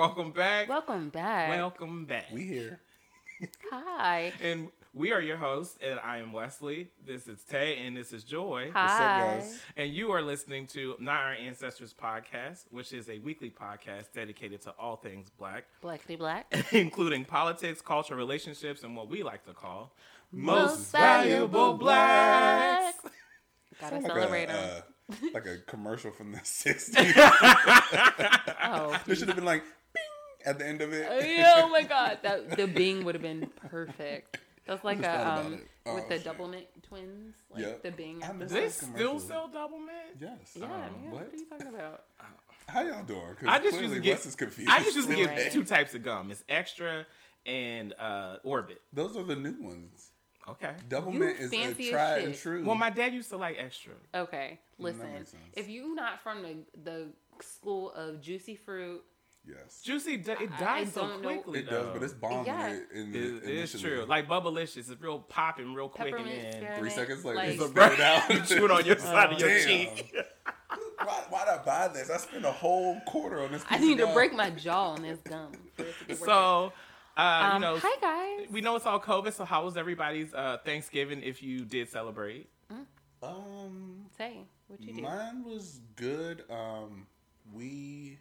Welcome back. Welcome back. Welcome back. We here. Hi. And we are your hosts, and I am Wesley. This is Tay, and this is Joy. Hi. What's up, guys? And you are listening to Not Our Ancestors podcast, which is a weekly podcast dedicated to all things Black, Blackity black. including politics, culture, relationships, and what we like to call Most valuable Blacks. Gotta Sound celebrate them. like a commercial from the 60s. Oh. There should have been like, bing, at the end of it. Oh my god. The Bing would have been perfect. That's like just thought a about it. with Oh, the shit. double mint twins. Like Yep. the Bing. I miss Do they those still commercials. sell double mint? Yes. Yeah, man, what what? are you talking about? How y'all doing? Because I just clearly used to get. Wes is confused. I just used to get Right. two types of gum. It's extra and Orbit. Those are the new ones. Okay. Double You mint is a fancy as tried shit. and true. Well, my dad used to like extra. Okay, listen. makes sense. If you're not from the school of juicy fruit, yes. Juicy, it I dies so don't know. quickly. It does, though. but it's bomb Yeah. in It is initially. true. Like Bubblicious, it's real popping real quick, peppermint and then spearmint, 3 seconds later, like, you spit it out. you chew it on your side of your Damn. cheek. Why'd I buy this? I spent a whole quarter on this. I piece need of to gum. break my jaw on this gum. For it to be worth it. So, you know, Hi guys. we know it's all COVID. So, how was everybody's Thanksgiving? If you did celebrate, Say what you do. Mine was good. We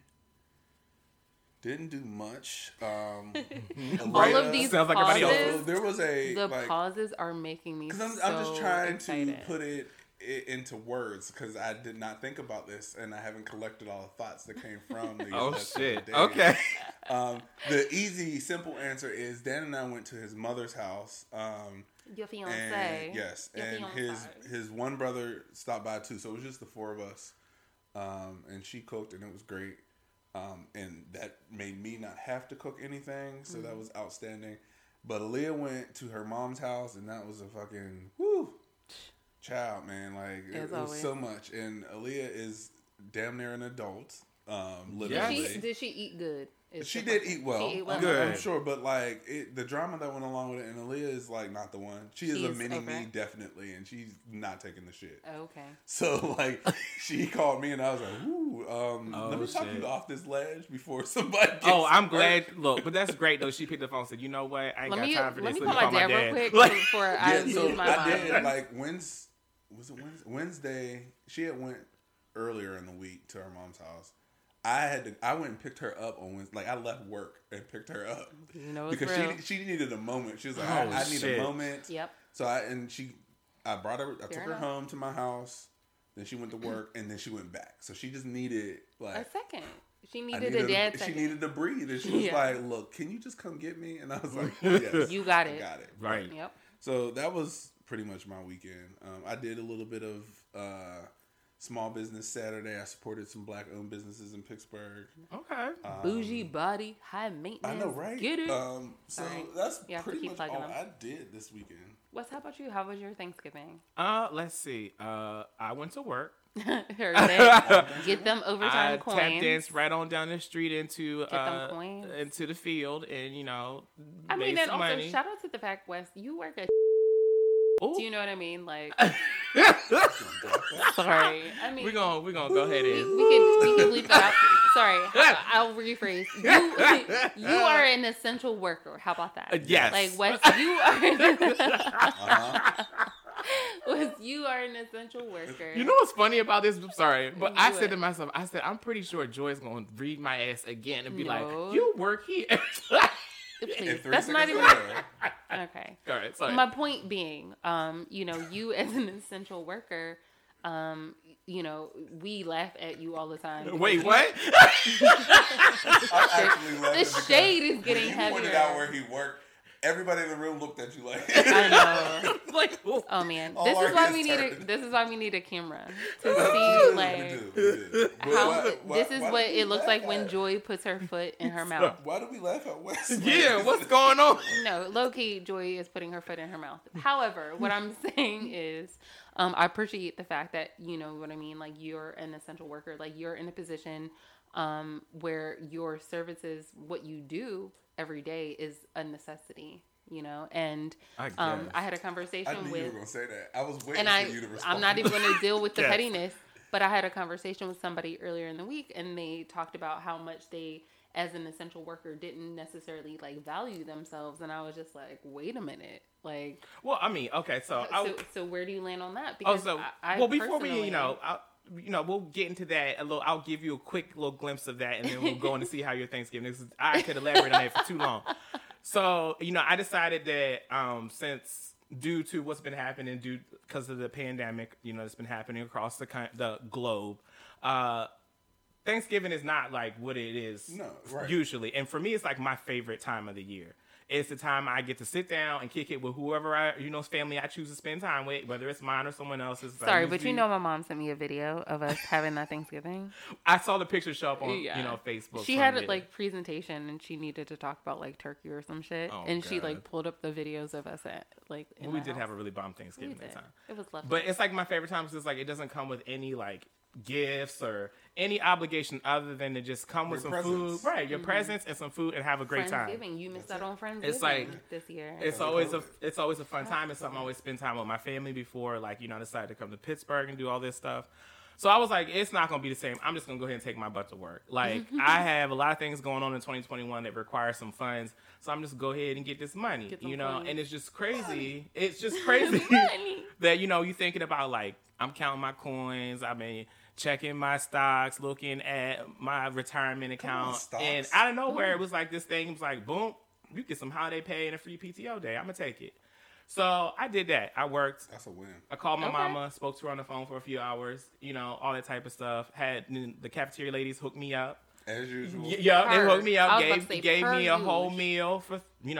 didn't do much. All Aaliyah- of these Sounds like everybody else. pauses, So there was a the like, pauses are making me because so I'm just trying excited. to put it into words because I did not think about this and I haven't collected all the thoughts that came from these oh last shit, couple days. okay. The easy, simple answer is Dan and I went to his mother's house. Your fiance. And yes, Your and fiance. his one brother stopped by too, so it was just the four of us. And she cooked, and it was great. And that made me not have to cook anything, so that was outstanding. But Aaliyah went to her mom's house, and that was a fucking child, man. Like As it was always. so much. And Aaliyah is damn near an adult. Did Literally. did she eat good? Is She the did question. eat well. She ate well. Good. I'm sure, but like the drama that went along with it, and Aaliyah is like not the one. She is a She's mini okay. me, definitely, and she's not taking the shit. Okay. So like, she called me, and I was like, "Ooh, let me talk shit. you off this ledge before somebody." Gets Oh, I'm hurt." glad. Look, but that's great though. She picked the phone and said, "You know what? I ain't Let me got time for let this. me Let call my dad real quick Like, before I Yeah, so lose my I mind. did like Wednesday. She had went earlier in the week to her mom's house. I went and picked her up on Wednesday. Like I left work and picked her up You know it's because real. she needed a moment. She was like, Oh, I need shit. a moment. Yep. So I brought her. I took her enough. home to my house. Then she went to work, and then she went back. So she just needed A like second. She I needed a dad She second. needed to breathe, and she was Yeah. like, "Look, can you just come get me?" And I was like, "Yes, You got I it. got it." right. Yep. So that was pretty much my weekend. I did a little bit of small business Saturday. I supported some Black-owned businesses in Pittsburgh. Okay. Bougie body, high maintenance. I know, right? Get it. So Sorry. that's You have to pretty keep much all plugging them. I did this weekend. Wes, how about you? How was your Thanksgiving? Let's see. I went to work. Heard that. Get them I overtime tap coins. danced right on down the street into them coins. into the field, and you know, I mean, made and some also money. shout out to the fact, Wes, you work at. Ooh. Do you know what I mean? Like, sorry. I mean, we're gonna go ahead we and can bleep that out. Sorry, I'll rephrase. You are an essential worker. How about that? yes. Like Wes, you are. Uh-huh. Wes, you are an essential worker. You know what's funny about this? I'm sorry, but I Do said it. to myself, I said, I'm pretty sure Joy's gonna read my ass again and be No. like, "You work here." Please. And 3 That's not seconds even later, okay. All right, sorry. My point being, you know, you as an essential worker, you know, we laugh at you all the time. Wait, what? I actually left The it because shade is when getting you heavier. pointed out where he worked. Everybody in the room looked at you like. I know. Like, ooh. Oh man, All this our is why heads we need turned. this is why we need a camera to We see do, like we do. But how. why- This is why what do we it looks laugh like when at? Joy puts her foot in her mouth. Why do we laugh at Wes? Yeah, what's going on? No, low key, Joy is putting her foot in her mouth. However, what I'm saying is, I appreciate the fact that you know what I mean. Like you're an essential worker. Like you're in a position where your services, what you do every day, is a necessity. You know, and I I had a I conversation knew you with, were gonna say that. I was waiting and for you to respond. I'm not even going to deal with the Yes. pettiness. But I had a conversation with somebody earlier in the week, and they talked about how much they as an essential worker didn't necessarily like value themselves, and I was just like, wait a minute, like. Well, I mean, okay, so So where do you land on that? Because well, before we, personally- we'll get into that a little. I'll give you a quick little glimpse of that, and then we'll go in to see how your Thanksgiving is. I could elaborate on that for too long. So, I decided that since due to what's been happening, because of the pandemic, that's been happening across the globe, Thanksgiving is not like what it is usually. And for me, it's like my favorite time of the year. It's the time I get to sit down and kick it with whoever family I choose to spend time with, whether it's mine or someone else's. Sorry, but my mom sent me a video of us having that Thanksgiving. I saw the picture show up on, Facebook. She had a presentation and she needed to talk about like turkey or some shit. And she pulled up the videos of us at we did have a really bomb Thanksgiving that time. It was lovely. But it's like my favorite time because it's like it doesn't come with any like gifts or any obligation other than to just come with some food, right? Your presence and some food and have a great time. Friendsgiving, you missed out on Friendsgiving. It's like this year. It's always a fun time. It's something I always spend time with my family before, I decided to come to Pittsburgh and do all this stuff. So I was like, it's not gonna be the same. I'm just gonna go ahead and take my butt to work. Like I have a lot of things going on in 2021 that require some funds. So I'm just go ahead and get this money, and it's just crazy. It's just crazy that you thinking about like I'm counting my coins. I mean, checking my stocks, looking at my retirement account, and out of nowhere it was like this thing. It was like, boom, you get some holiday pay and a free PTO day. I'm gonna take it. So I did that. I worked. That's a win. I called my mama, spoke to her on the phone for a few hours. All that type of stuff. Had the cafeteria ladies hook me up. As usual. Yeah, they hooked me up. Gave me a whole meal for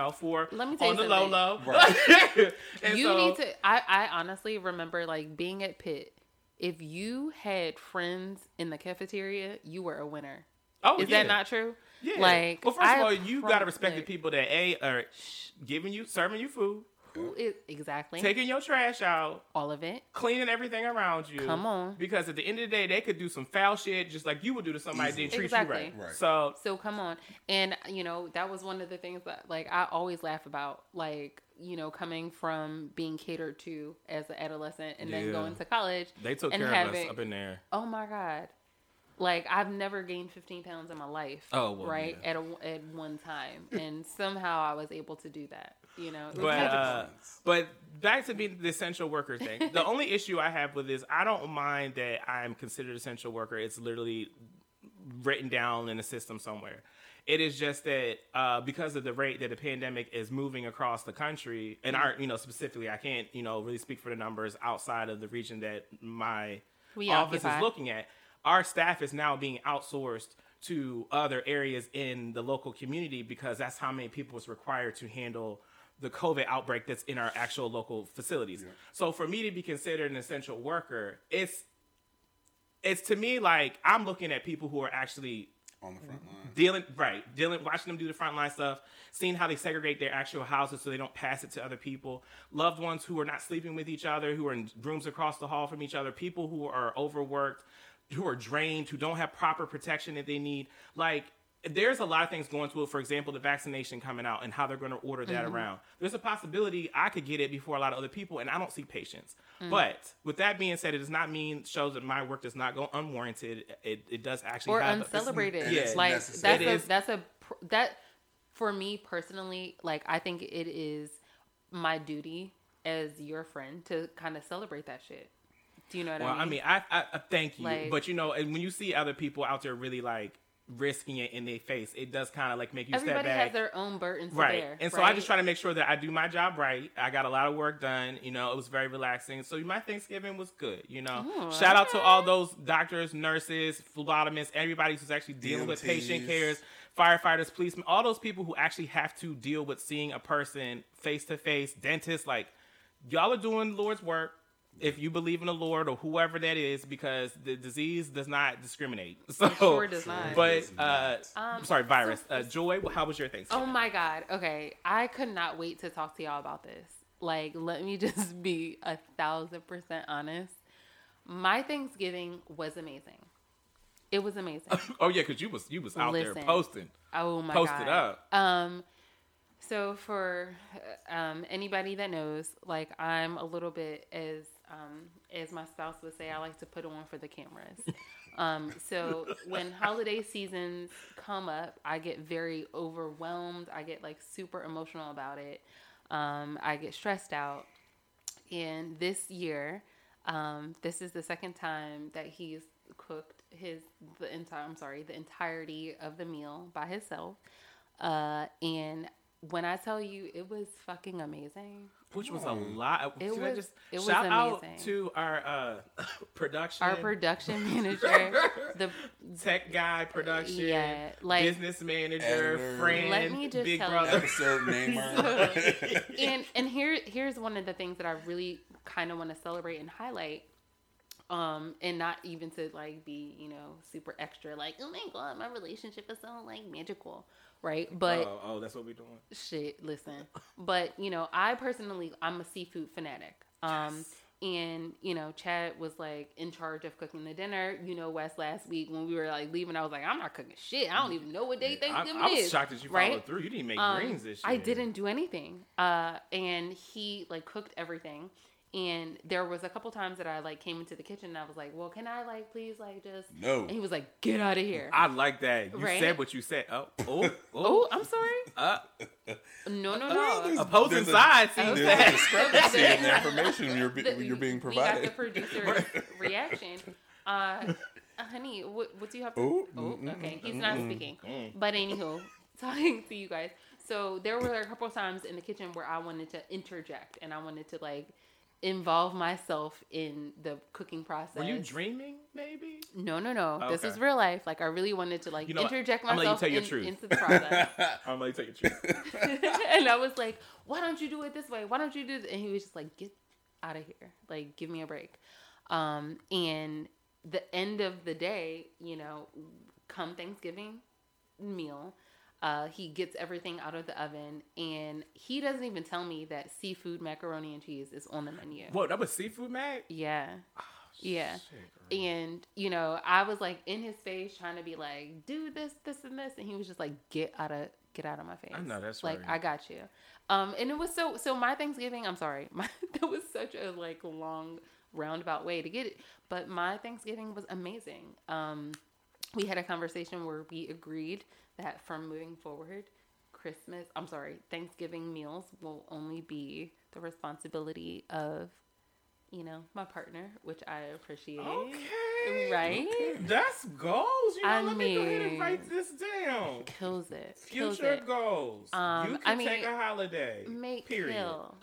Let me tell on you the low low. Right. You need to. I honestly remember like being at Pitt. If you had friends in the cafeteria, you were a winner. Oh, is that not true? Yeah. Like, well, first of all, you gotta respect the people that are serving you food. Who is exactly taking your trash out, all of it, cleaning everything around you. Come on, because at the end of the day, they could do some foul shit just like you would do to somebody that didn't treat you right. So come on, and that was one of the things that like I always laugh about, like coming from being catered to as an adolescent and then going to college. They took care of us up in there. Oh my God. Like I've never gained 15 pounds in my life. Oh, well, right at one time, and somehow I was able to do that. But back to being the essential worker thing. The only issue I have with this, I don't mind that I'm considered essential worker. It's literally written down in a system somewhere. It is just that because of the rate that the pandemic is moving across the country, and our specifically, I can't really speak for the numbers outside of the region that my office is looking at. Our staff is now being outsourced to other areas in the local community because that's how many people is required to handle the COVID outbreak that's in our actual local facilities. Yeah. So for me to be considered an essential worker, it's to me like I'm looking at people who are actually on the front line, watching them do the frontline stuff, seeing how they segregate their actual houses so they don't pass it to other people, loved ones who are not sleeping with each other, who are in rooms across the hall from each other, people who are overworked, who are drained, who don't have proper protection that they need. Like, there's a lot of things going to it. For example, the vaccination coming out and how they're going to order that around. There's a possibility I could get it before a lot of other people, and I don't see patients. But with that being said, it does not mean shows that my work does not go unwarranted. It does actually or have uncelebrated. Yeah, like that for me personally. Like I think it is my duty as your friend to kind of celebrate that shit. Do you know what I mean? I thank you, but and when you see other people out there really like risking it in their face, it does kind of like make you step back. Everybody has their own burdens to bear, and so I just try to make sure that I do my job right. I got a lot of work done. It was very relaxing. So my Thanksgiving was good. Shout out to all those doctors, nurses, phlebotomists, everybody who's actually dealing with patient cares, firefighters, policemen, all those people who actually have to deal with seeing a person face to face, dentists. Like y'all are doing the Lord's work. If you believe in the Lord or whoever that is, because the disease does not discriminate. So, it sure does not. But, virus. Joy, how was your Thanksgiving? Oh my God. Okay. I could not wait to talk to y'all about this. Like, let me just be 1,000% honest. My Thanksgiving was amazing. It was amazing. Oh yeah, because you was out there posting. Oh my Posted God. up. So for anybody that knows, like I'm a little bit as my spouse would say, I like to put on for the cameras. So when holiday seasons come up, I get very overwhelmed. I get like super emotional about it. I get stressed out. And this year, this is the second time that he's cooked the entirety of the meal by himself. And when I tell you, it was fucking amazing. Which was a lot. It was shout out amazing. to our production. Our production manager, the tech guy, production, business manager, editor. friend, Let me just big tell brother. you. Episode namer. and here's one of the things that I really kind of want to celebrate and highlight. And not even to like be, super extra, like, oh my God, my relationship is so like magical, right? But oh, that's what we're doing. shit, listen. But, I personally, I'm a seafood fanatic. And, Chad was like in charge of cooking the dinner. Wes, last week when we were like leaving, I was like, I'm not cooking shit. I don't even know what day Thanksgiving I was is. shocked that you right? followed through. You didn't make greens this year. I didn't do anything. And he like cooked everything. And there was a couple times that I like came into the kitchen and I was like, well, can I like please like just No. And he was like, get out of here. I like that. You Right? said what you said. Oh, I'm sorry. No. Opposing There's a- sides seem there's There's a that. discrepancy in the information you're being We got provided. the producer's reaction. Honey, what do you have to... Okay. He's not speaking. But anywho, talking to you guys. So there were a couple of times in the kitchen where I wanted to interject and I wanted to like involve myself in the cooking process. Were you dreaming, maybe? No. This Okay. is real life. Like I really wanted to like You know what? interject I'm gonna let you myself tell your truth. into the process. I'm going to tell you the truth. And I was like, why don't you do it this way? Why don't you do this? And he was just like, get out of here. Like, give me a break. And the end of the day, come Thanksgiving meal, he gets everything out of the oven and he doesn't even tell me that seafood macaroni and cheese is on the menu. What, that was seafood, Mac? Yeah. Yeah. Shit, And, I was like in his face trying to be like, do this, and this. And he was just like, get out of my face. I know, that's like, right. I got you. And it was so my Thanksgiving, I'm sorry. That was such a like long roundabout way to get it. But my Thanksgiving was amazing. We had a conversation where we agreed that from moving forward, Thanksgiving meals will only be the responsibility of, my partner, which I appreciate. Okay. Right? That's goals. Let me go ahead and mean, write this down. Kills it. Future goals. You can take a holiday. Make period. kale.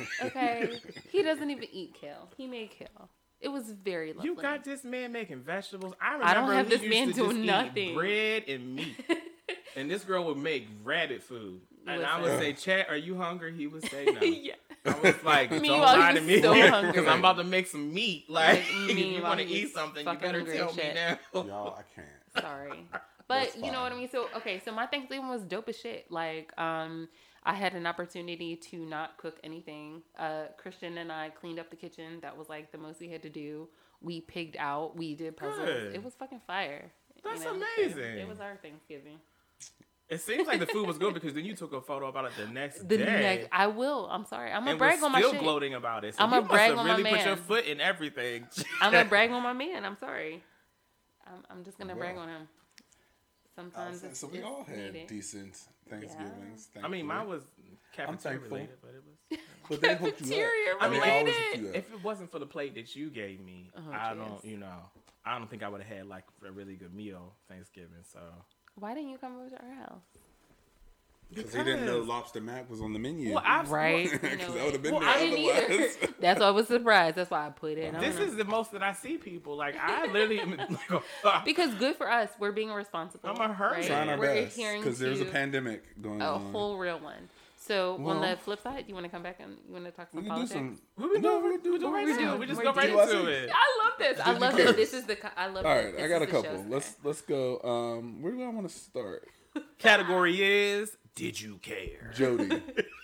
Okay. He doesn't even eat kale. He made kale. It was very lovely. You got this man making vegetables. I remember don't have he this used man to doing just nothing. eat bread and meat. And this girl would make rabbit food. And I would Listen. say, Chat, are you hungry? He would say no. Yeah. I was like, don't Meanwhile, lie he to was me. so hungry. Because I'm about to make some meat. Like, if you meanwhile, want to he eat was something, you fucking better hungry tell as me shit. now. Y'all, I can't. Sorry. That's But you know what I fine. mean? So, okay. So my Thanksgiving was dope as shit. Like, I had an opportunity to not cook anything. Christian and I cleaned up the kitchen. That was like the most we had to do. We pigged out. We did puzzles. Good. It was fucking fire. That's So amazing. it was our Thanksgiving. It seems like the food was good because then you took a photo about it the next day. I will. I'm sorry. I'm gonna and brag was on my still shit. gloating about it. So I'ma you must brag have on my really put your man. foot in everything. I'm gonna brag on my man. I'm sorry. I'm just gonna brag on him. Sometimes So we all had needed. decent Thanksgivings. I mean, mine was cafeteria thankful. related, but it was. But they hooked you up. Cafeteria I mean, they always hook related. you up. If it wasn't for the plate that you gave me, Oh, I jeez. don't think I would have had like a really good meal Thanksgiving. So Why didn't you come over to our house? Because he didn't know lobster mac was on the menu. well, I Right? Because that would have been Well, there I didn't otherwise. either. That's why I was surprised. That's why I put it. This is the most that I see people. Like I literally, because good for us. We're being responsible. I'm a herd. right? Trying our We're best. adhering Because there's a to pandemic going a on. whole real one. So on Well, the flip side, you want to come back and you want to talk some We can do politics? some. What we No, do? we do We do right we're now. doing. We just We're go right doing. into it. I love this. I love cares? it. This is the. I love. All this. right, This I got a is the couple. show. Let's go. Where do I want to start? Category is Did you care? Jody.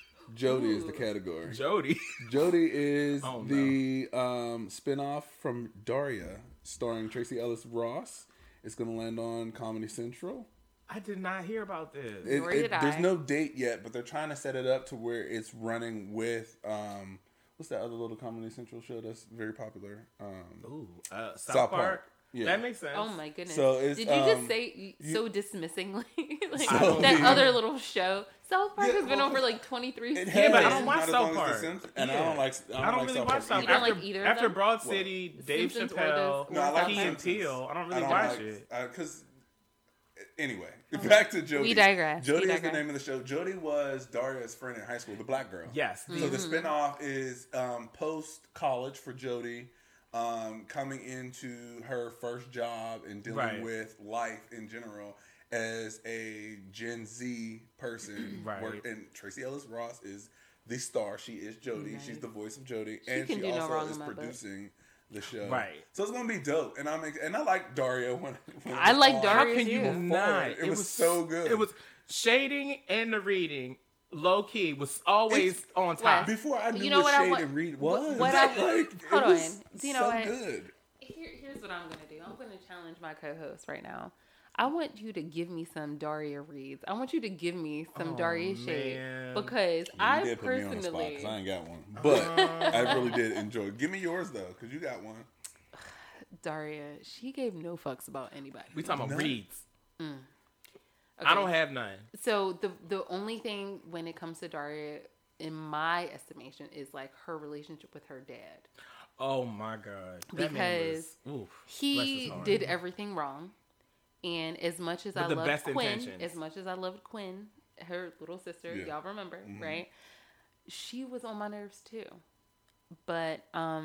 Jody is the category. Jody. Jody is Oh, no. the spinoff from Daria, starring Tracy Ellis Ross. It's going to land on Comedy Central. I did not hear about this. Nor did There's I. no date yet, but they're trying to set it up to where it's running with what's that other little Comedy Central show that's very popular? Ooh, South Park. Yeah. That makes sense. Oh my goodness! So it's, Did you just say so dismissingly like So- that other little show? South Park Yeah, has been well, on for like 23 It seasons. Yeah, but I has, don't watch not as South long as The Park. Simpsons, and Yeah. I don't like really South watch Park South You Park. don't like either of After them? Broad City, Dave Simpsons or Chappelle, No, I like Key The and Simpsons. Peele. I don't really watch it. Because anyway, back to Jody. We digress. Jody We is the digress. name of the show. Jody was Daria's friend in high school, the black girl. Yes. So the spinoff is post college for Jody, coming into her first job and dealing Right. with life in general as a Gen Z person. Right. And Tracy Ellis Ross is the star. She is Jody. Nice. She's the voice of Jody, and can she do no also wrong is in my book. producing the show. Right. So it's gonna be dope, and I like Daria when I like on. Daria. How can you Yeah. not? It was so good. It was shading and the reading. Low key was always on top. Before I knew You know what what I Shade want- and Read was. what I- like, hold it was on. Do you know so what? good. Here's what I'm gonna do. I'm gonna challenge my co-host right now. I want you to give me some Daria reads. I want you to give me some Daria shade man. because You I did put me on the spot personally, 'cause I ain't got one, but I really did enjoy it. Give me yours though, because you got one. Daria, she gave no fucks about anybody. We talking about None. reads. Okay. I don't have none. So the only thing when it comes to Daria, in my estimation, is like her relationship with her dad. Oh my god. That man Because was, oof, bless He his heart. did everything wrong, and as much as With I the loved best Quinn, intentions. as much as I loved Quinn, her little sister, Yeah. y'all remember, right? She was on my nerves too, but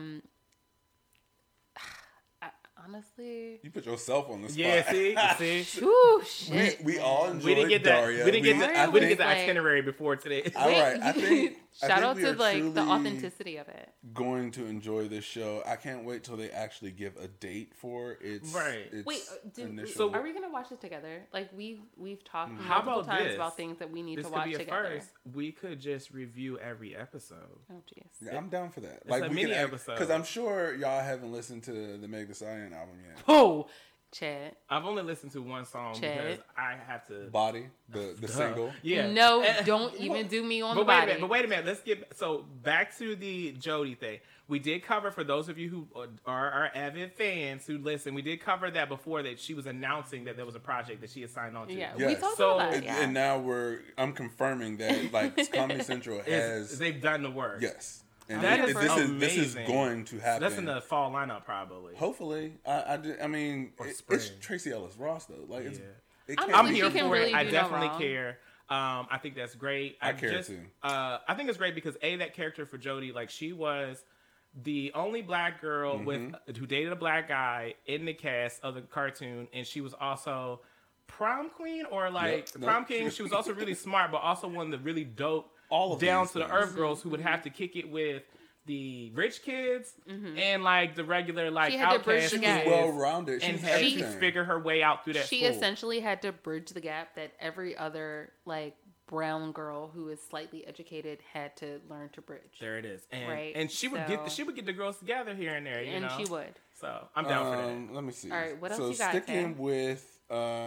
honestly, You put yourself on the spot. Yeah, see. whew, shit. we all enjoyed We didn't get that. Daria. We didn't get Right, the. We didn't get the like- itinerary before today. All right, I think shout out we to are like the truly authenticity of it. going to enjoy this show. I can't wait till they actually give a date for its Right. its Wait, initial. are we gonna watch it together? Like we've talked How multiple about times this? about things that we need This to could watch be a together. first. We could just review every episode. Oh jeez. Yeah, I'm down for that. a mini episode. because I'm sure y'all haven't listened to the Meg Thee Stallion album yet. Oh, Chad. I've only listened to one song Chad. because I have to. Body, the single. Yeah. No, And- don't even do me on the But wait a body. minute. But wait a minute. Let's get so back to the Jody thing. We did cover, for those of you who are our avid fans who listen, we did cover that before, that she was announcing that there was a project that she had signed on to. Yeah, Yes. we talked So- about that. And, Yeah. and now I'm confirming that like Comedy Central has They've done the work. yes, and That this is is amazing. going to happen. That's in the fall lineup probably. Hopefully, I mean, Or it's spring. Tracy Ellis Ross though. Like it's, Yeah. it I'm can't I'm be- She here can for really it. I do no definitely wrong. care. I think that's great. I care too. I think it's great because that character for Jody, like she was the only black girl Mm-hmm. who dated a black guy in the cast of the cartoon, and she was also prom queen or like Yep. prom Nope. king. She was also really smart, but also one of the really dope All of down these to the things. earth girls who would have to kick it with the rich kids and like the regular like She had to bridge outcast the She gap. was kids, well rounded. and She's had to everything. figure her way out through that She school. essentially had to bridge the gap that every other like brown girl who is slightly educated had to learn to bridge. There it is, and Right, and she would so- get the girls together here and there, you and know. she would. So I'm down for that. Let me see. All right, what else so you got, sticking Tay? with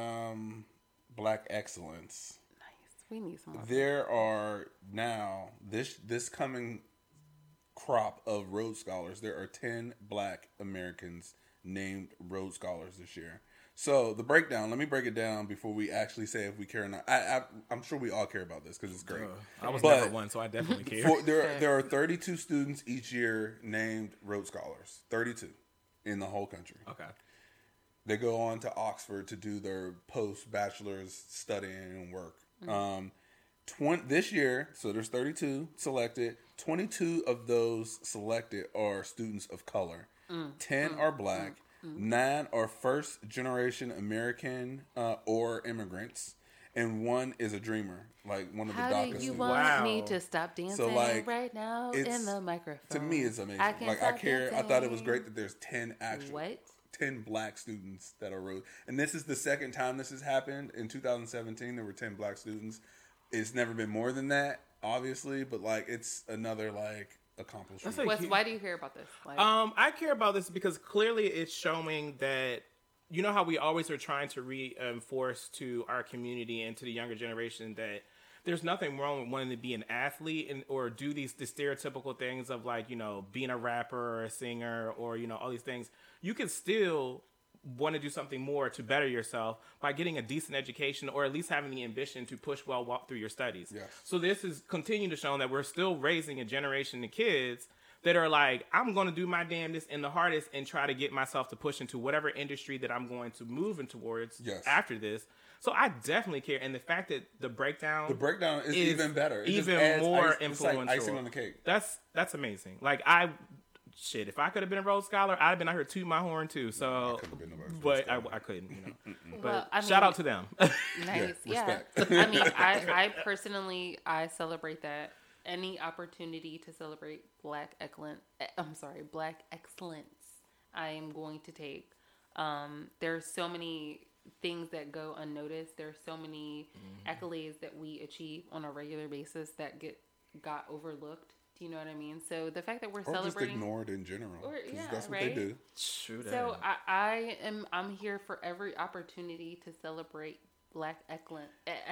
Black excellence, Nice. We need some more. there are now this coming crop of Rhodes Scholars. There are 10 Black Americans named Rhodes Scholars this year. So the breakdown. Let me break it down before we actually say if we care or not. I'm sure we all care about this because it's great. I was But- never one, so I definitely care. There are 32 students each year named Rhodes Scholars. 32 in the whole country. Okay. They go on to Oxford to do their post-bachelor's studying and work. This year, so there's 32 selected. 22 of those selected are students of color. 10 are Black. 9 are first-generation American or immigrants. And 1 is a dreamer, like one of the How DACA do you students. want Wow. me to stop dancing like, right now it's- in the microphone? To me, it's amazing. I can't Like I stop care. I thought it was dancing. great that there's 10 actual What? 10 Black students that are Rhodes. And this is the second time this has happened. In 2017, there were 10 Black students. It's never been more than that, obviously, but like it's another like accomplishment. That's Wes, why do you care about this? Like, I care about this because clearly it's showing that, you know how we always are trying to reinforce to our community and to the younger generation that there's nothing wrong with wanting to be an athlete and or do the stereotypical things of like, you know, being a rapper or a singer or, you know, all these things. You can still want to do something more to better yourself by getting a decent education or at least having the ambition to push walk through your studies. Yes. So this is continuing to show that we're still raising a generation of kids that are like, I'm going to do my damnedest and the hardest and try to get myself to push into whatever industry that I'm going to move in towards after this. So I definitely care. And the fact that the breakdown is even better. It even more influential. It's like icing on the cake. That's amazing. Like, if I could have been a Rhodes Scholar, I'd have been out here tooting my horn too. So, but I couldn't, But well, I mean, shout out to them. Nice, yeah. I mean, I personally, I celebrate that. Any opportunity to celebrate Black excellence, I am going to take. There's so many things that go unnoticed. There's so many accolades that we achieve on a regular basis that got overlooked. Do you know what I mean? So the fact that we're celebrating, just ignored in general, because that's what right? they do. True. So I'm here for every opportunity to celebrate Black excellence.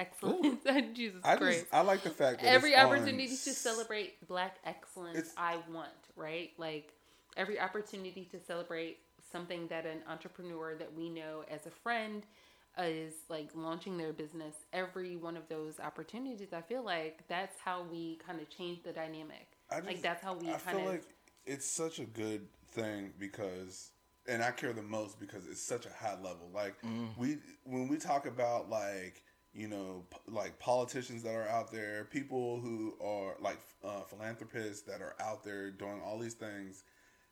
Jesus Christ! I like the fact that every opportunity to celebrate Black excellence I want, right? Like every opportunity to celebrate something that an entrepreneur that we know as a friend is like launching their business. Every one of those opportunities, I feel like that's how we kind of change the dynamic. That's how we I feel like it's such a good thing because, and I care the most because it's such a high level. Like when we talk about like, like politicians that are out there, people who are like philanthropists that are out there doing all these things.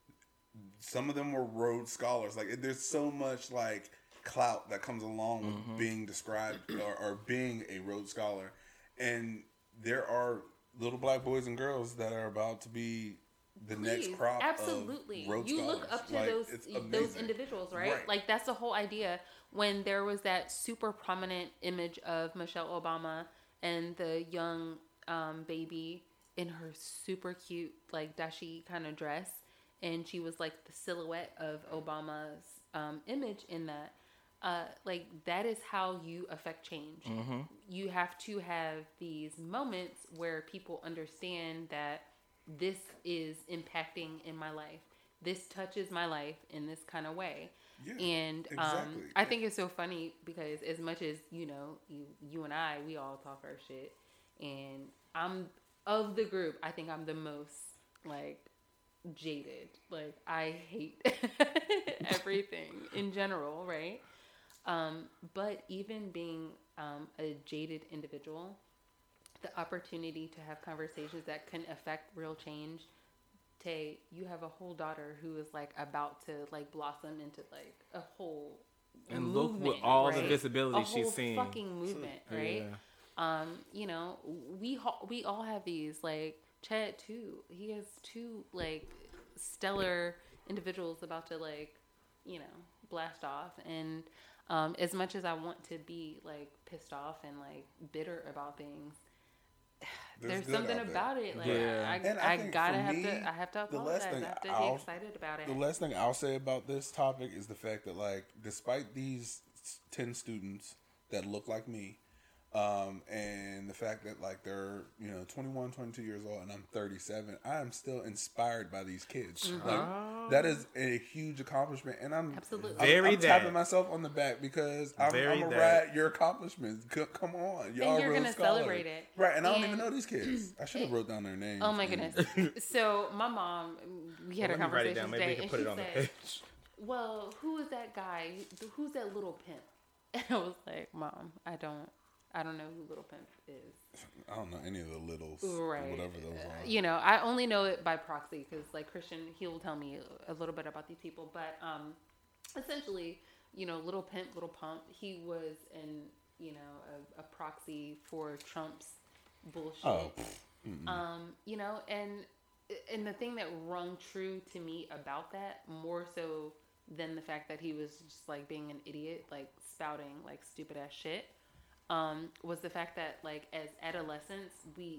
Some of them were Rhodes Scholars. Like there's so much like clout that comes along with being described or being a Rhodes Scholar, and there are little Black boys and girls that are about to be the next crop. Absolutely, of Rhodes you Scholars. look up to those individuals, right? Like that's the whole idea. When there was that super prominent image of Michelle Obama and the young baby in her super cute like dashi kind of dress. And she was like the silhouette of Obama's image in that. Like that is how you affect change. You have to have these moments where people understand that this is impacting in my life. This touches my life in this kind of way. Yeah, and exactly. I think it's so funny because as much as you and I, we all talk our shit, and I'm of the group. I think I'm the most like jaded. Like I hate everything in general, right? But even being a jaded individual, the opportunity to have conversations that can affect real change. Tay, you have a whole daughter who is like about to like blossom into like a whole and movement, look with all right? the visibility she's seeing. A whole fucking movement, right? Yeah. We all have these like Chad too. He has two like stellar individuals about to like blast off, and as much as I want to be like pissed off and like bitter about things, there's something about it. Like I have to apologize. I have to be excited about it. The last thing I'll say about this topic is the fact that like despite these 10 students that look like me, and the fact that like they're 21, 22 years old and I'm 37, I am still inspired by these kids. Like that is a huge accomplishment, and I'm tapping myself on the back because I'm gonna ride your accomplishments. Come on, y'all. And you're gonna celebrate it, right? And I don't even know these kids. I should have wrote down their names. Oh my goodness! So my mom, we had a conversation today, and she said, "Well, who is that guy? Who's that little pimp?" And I was like, "Mom, I don't know who Little Pimp is. I don't know any of the littles, right? Whatever those are. I only know it by proxy because, like Christian, he'll tell me a little bit about these people. But essentially, Little Pimp, Little Pump, he was a proxy for Trump's bullshit. Oh. And the thing that rung true to me about that, more so than the fact that he was just like being an idiot, like spouting like stupid ass shit. Was the fact that like as adolescents,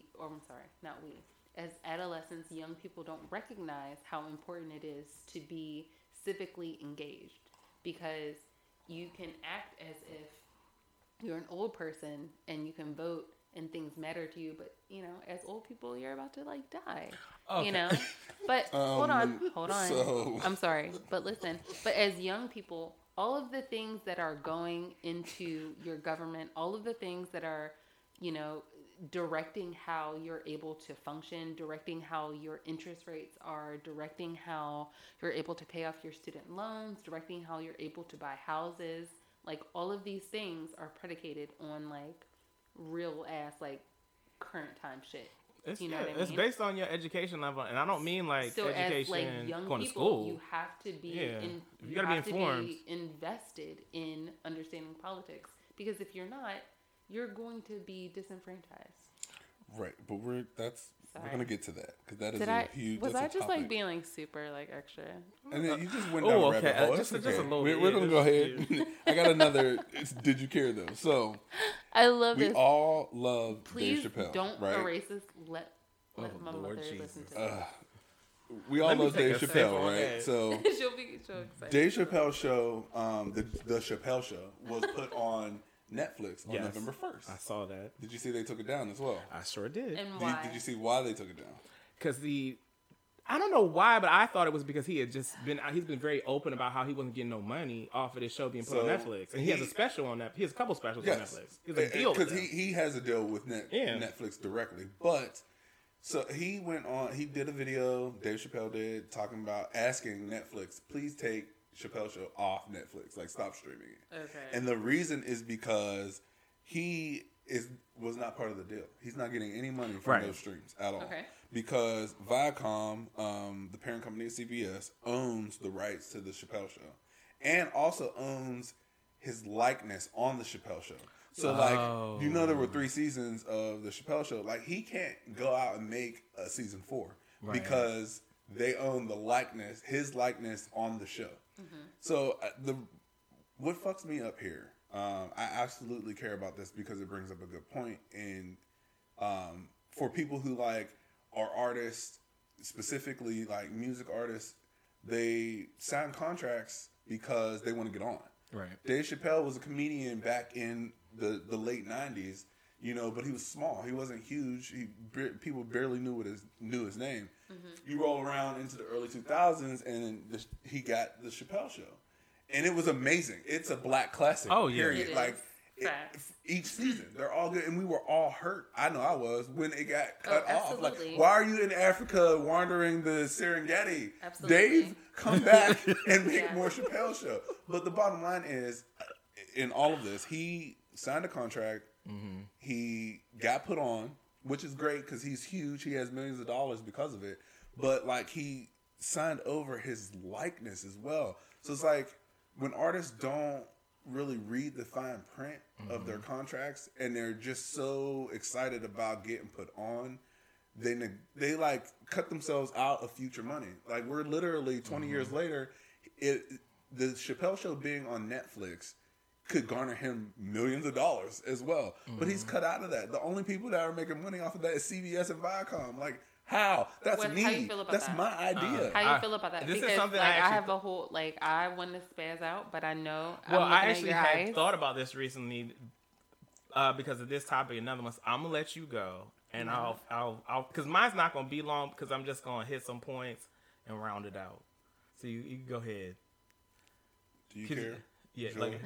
as adolescents, young people don't recognize how important it is to be civically engaged, because you can act as if you're an old person and you can vote and things matter to you, but as old people, you're about to like die, Okay. But hold on. so- I'm sorry, but listen. But as young people, all of the things that are going into your government, all of the things that are, directing how you're able to function, directing how your interest rates are, directing how you're able to pay off your student loans, directing how you're able to buy houses, like all of these things are predicated on like real ass like current time shit. It's, You know what I it's mean? based on your education level, and I don't mean like So as education like young going to people, school. you have to be Yeah. in, You gotta be have to informed. be invested in understanding politics, because if you're not, you're going to be disenfranchised. Right, but we're Sorry. gonna get to that because that is Did a I huge. was that's I a just topic. like being like super like extra? And then you just went Oh, down a okay. rabbit hole. Just That's a okay. little We're bit. gonna go ahead. I got another. Did you care though? So I love we this. all love Please Dave Chappelle, don't right? erase this. Let Oh, my Lord mother Jesus. listen to this. We all Let me love take Dave a sip Chappelle, on right? that. So She'll be so excited. Dave Chappelle show, the Chappelle show was put on Netflix on Yes. November 1st. I saw that. Did you see they took it down as well? I sure did. And Did, why? did you see why they took it down? Because I don't know why, but I thought it was because he's been very open about how he wasn't getting no money off of this show being put on So, Netflix, and he has a special on that. He has a couple specials on Yes, Netflix. He has a deal with because them. he has a deal with Yeah. Netflix directly. But so he went on. He did a video. Dave Chappelle did talking about asking Netflix, please take Chappelle Show off Netflix, like stop streaming it. Okay. And the reason is because he was not part of the deal. He's not getting any money from Right. those streams at all. Okay. Because Viacom, the parent company of CBS, owns the rights to the Chappelle Show, and also owns his likeness on the Chappelle Show. So, there were 3 seasons of the Chappelle Show. Like, he can't go out and make a season 4 Right. because they own the likeness, his likeness on the show. So, what fucks me up here, I absolutely care about this because it brings up a good point. And for people who are artists, specifically like music artists, they sign contracts because they want to get on. Right. Dave Chappelle was a comedian back in the late 90s, but he was small. He wasn't huge. People barely knew his name. You roll around into the early 2000s, and he got the Chappelle Show, and it was amazing. It's a black classic. Oh, yeah. Period. It is. Like Facts. each season, they're all good, and we were all hurt. I know I was when it got cut off. Like, absolutely. why are you in Africa wandering the Serengeti? Absolutely. Dave, come back and make Yeah. more Chappelle Show. But the bottom line is, in all of this, he signed a contract. He got put on, which is great because he's huge. He has millions of dollars because of it. But he signed over his likeness as well. So it's like when artists don't really read the fine print of their contracts and they're just so excited about getting put on, they cut themselves out of future money. Like, we're literally 20 years later, the Chappelle Show being on Netflix could garner him millions of dollars as well. But he's cut out of that. The only people that are making money off of that is CBS and Viacom. Like, how? That's me. How you feel about That's that? my idea. How you feel about that? This is Because something I I actually- have a whole I want to spaz out, but I know. Well, I'm I looking actually at had your eyes. thought about this recently because of this topic. Another one. I'm gonna let you go, and I'll because mine's not gonna be long because I'm just gonna hit some points and round it out. So you can go ahead. Do you 'Cause- care? Yeah, Joey? like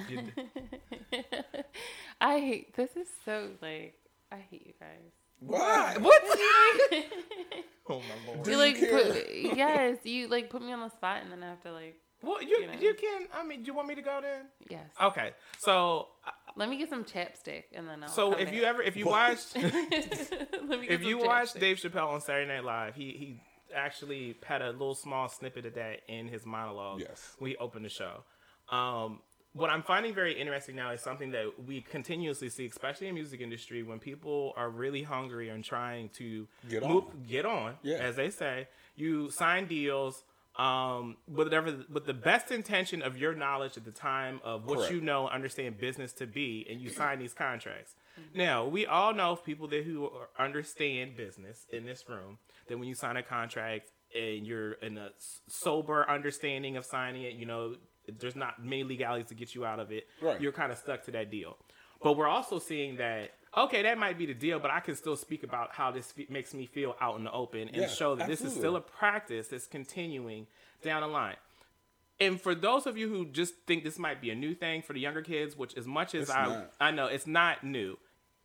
I hate this. Is so I hate you guys. Why? what? Oh my lord. Do You you like care? yes, you put me on the spot, and then I have to Well, you you know. can. I mean, do you want me to go then? yes. Okay. So Let me get some chapstick, and then I'll. so come if back. you watched Let me get if some you watched chapstick. Dave Chappelle on Saturday Night Live, he actually had a little small snippet of that in his monologue. Yes. When he opened the show. What I'm finding very interesting now is something that we continuously see, especially in the music industry, when people are really hungry and trying to Get on. Yeah. as they say. You sign deals with the best intention of your knowledge at the time of what Correct. you know, understand business to be, and you sign these contracts. Now, we all know people who understand business in this room that when you sign a contract and you're in a sober understanding of signing it, there's not many legalities to get you out of it. Right. You're kind of stuck to that deal. But we're also seeing that okay, that might be the deal, but I can still speak about how this makes me feel out in the open and show that this is still a practice that's continuing down the line. And for those of you who just think this might be a new thing for the younger kids, which as much as I know it's not new,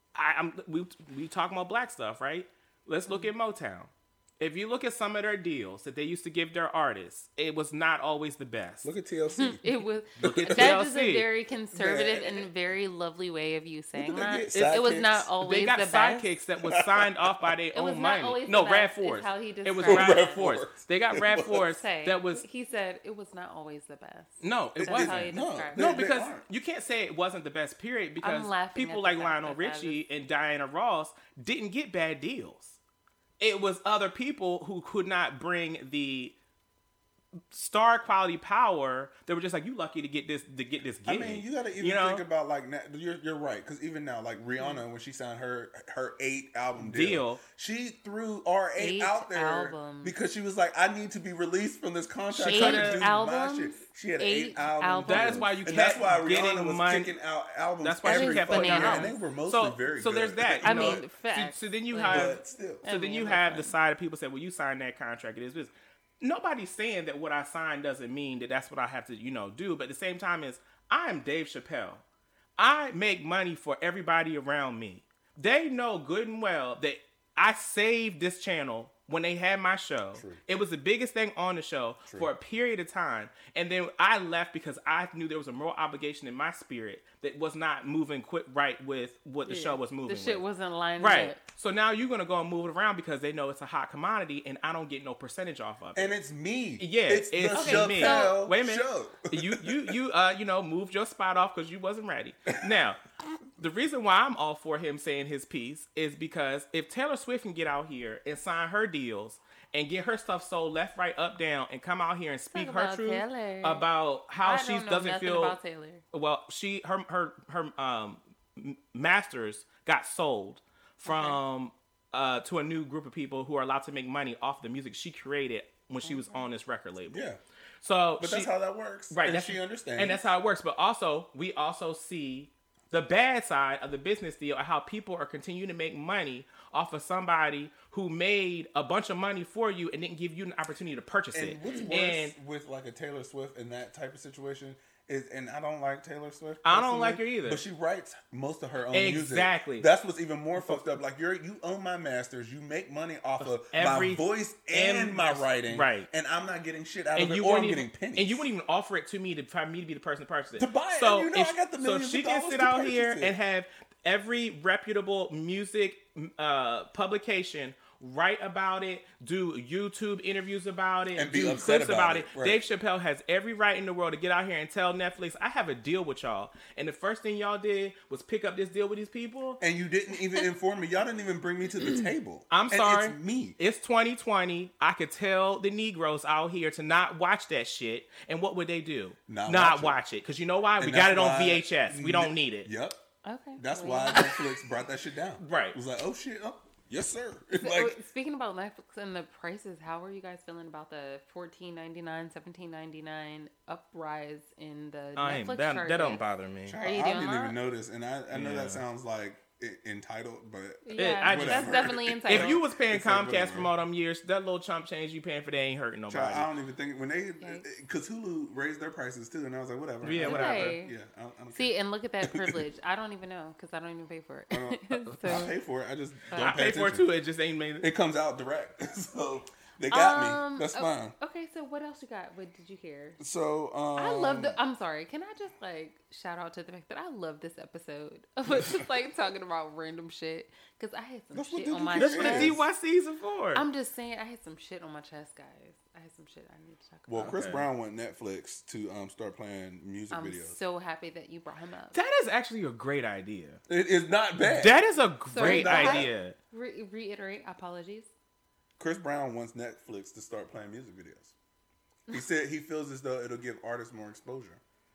we talking about black stuff, right? Let's look at Motown. If you look at some of their deals that they used to give their artists, it was not always the best. Look at TLC. It was. Look at That is TLC. a very conservative and very lovely way of you saying that. get It was sidekicks. not always They got the best. sidekicks that was signed off by their It was own not money. always No, the Rad best, is Force. how he It was described Rad it. Force. They got Rad Force Say, that was he said it was not always the best. no, it That's wasn't. how you No, described No, it. They because aren't. you can't say it wasn't the best period because laughing people at like the fact Lionel that that Richie and Diana Ross didn't get bad deals. It was other people who could not bring the star quality power. They were just like, you lucky to get this gig. I mean, you got to even think about like you're right, because even now, like Rihanna, when she signed her 8-album deal, she threw our 8 out there albums. because she was like, I need to be released from this contract. Eight so I can do my albums? shit. She had 8 8 albums. albums. That is why you and kept that's why Rihanna getting was money. kicking out albums. That's why she every kept fucking putting year, out and they albums. were mostly very So good. there's that. I you know? mean, facts. So then you But have But still. So then you mean, have the listen. side of people say, well, you signed that contract. It is this. Nobody's saying that what I signed doesn't mean that that's what I have to, do. But at the same time is, I'm Dave Chappelle. I make money for everybody around me. They know good and well that I saved this channel when they had my show. True. It was the biggest thing on the show for a period of time. And then I left because I knew there was a moral obligation in my spirit that was not moving right with what the show was moving The shit with. wasn't lining Right. up. So now you're going to go and move it around because they know it's a hot commodity and I don't get no percentage off of it. And it's me. Yeah, it's it's the me. Chappelle Wait a minute. show. You moved your spot off because you wasn't ready. Now, the reason why I'm all for him saying his piece is because if Taylor Swift can get out here and sign her deals and get her stuff sold left, right, up, down, and come out here and speak Talk her about truth Taylor. about how I she don't know doesn't nothing feel about Taylor. well, her masters got sold from to a new group of people who are allowed to make money off the music she created when she was on this record label. Yeah. So But that's how that works. right, And that's, she understands. and that's how it works. But also, we also see the bad side of the business deal and how people are continuing to make money off of somebody who made a bunch of money for you and didn't give you an opportunity to purchase it. And what's worse with like a Taylor Swift in that type of situation is, and I don't like Taylor Swift. I don't personally, like her either. But she writes most of her own Exactly. music. That's what's even more fucked up. Like you own my masters. You make money off of Every- my voice and my writing. Right. And I'm not getting shit out and of it, you or I'm wouldn't getting even, pennies. and you wouldn't even offer it to me for me to be the person to purchase it. To buy it, So and I got the so millions she of can dollars sit to out purchase here it. and have every reputable music publication write about it, do YouTube interviews about it, And be do upset clips about about it, it. right. Dave Chappelle has every right in the world to get out here and tell Netflix, I have a deal with y'all. And the first thing y'all did was pick up this deal with these people. And you didn't even inform me. Y'all didn't even bring me to the table. I'm And sorry. It's me. It's 2020. I could tell the Negroes out here to not watch that shit. And what would they do? Not watch it. Because you know why? And We got that's it on why- VHS. We don't need it. Yep. Okay. That's well, why Netflix brought that shit down. Right. It was like, oh shit, oh, yes sir. So, Like, speaking about Netflix and the prices, how are you guys feeling about the $14.99, $17.99 uprise in the Netflix charges? That don't bother me. Are you I doing didn't that? even notice, and I know Yeah. that sounds like entitled, but Yeah, I that's just- definitely entitled. If you was paying It's like Comcast whatever. from all them years, that little chump change you paying for that ain't hurting nobody. Child, I don't even think when they, Yikes. because Hulu raised their prices too, and I was like, whatever. Yeah, Did whatever. they? Yeah, I don't See, and look at that privilege. I don't even know because I don't even pay for it. I So, pay for it. I just don't I pay pay for it attention. too. It just ain't made. It comes out direct, so they got me. That's oh, fine. Okay, so what else you got? What did you hear? So I love the. I'm sorry. Can I just like shout out to the fact that I love this episode of us just like talking about random shit because I had some That's what shit on my DDP That's what chest. the is. DYCs are for. I'm just saying I had some shit on my chest, guys. I had some shit I need to talk Well, about. Chris Okay. Brown want Netflix to start playing music I'm videos. so happy that you brought him up. That is actually a great idea. It is not bad. That is a great Sorry, what? idea. Reiterate, apologies. Chris Brown wants Netflix to start playing music videos. He said he feels as though it'll give artists more exposure.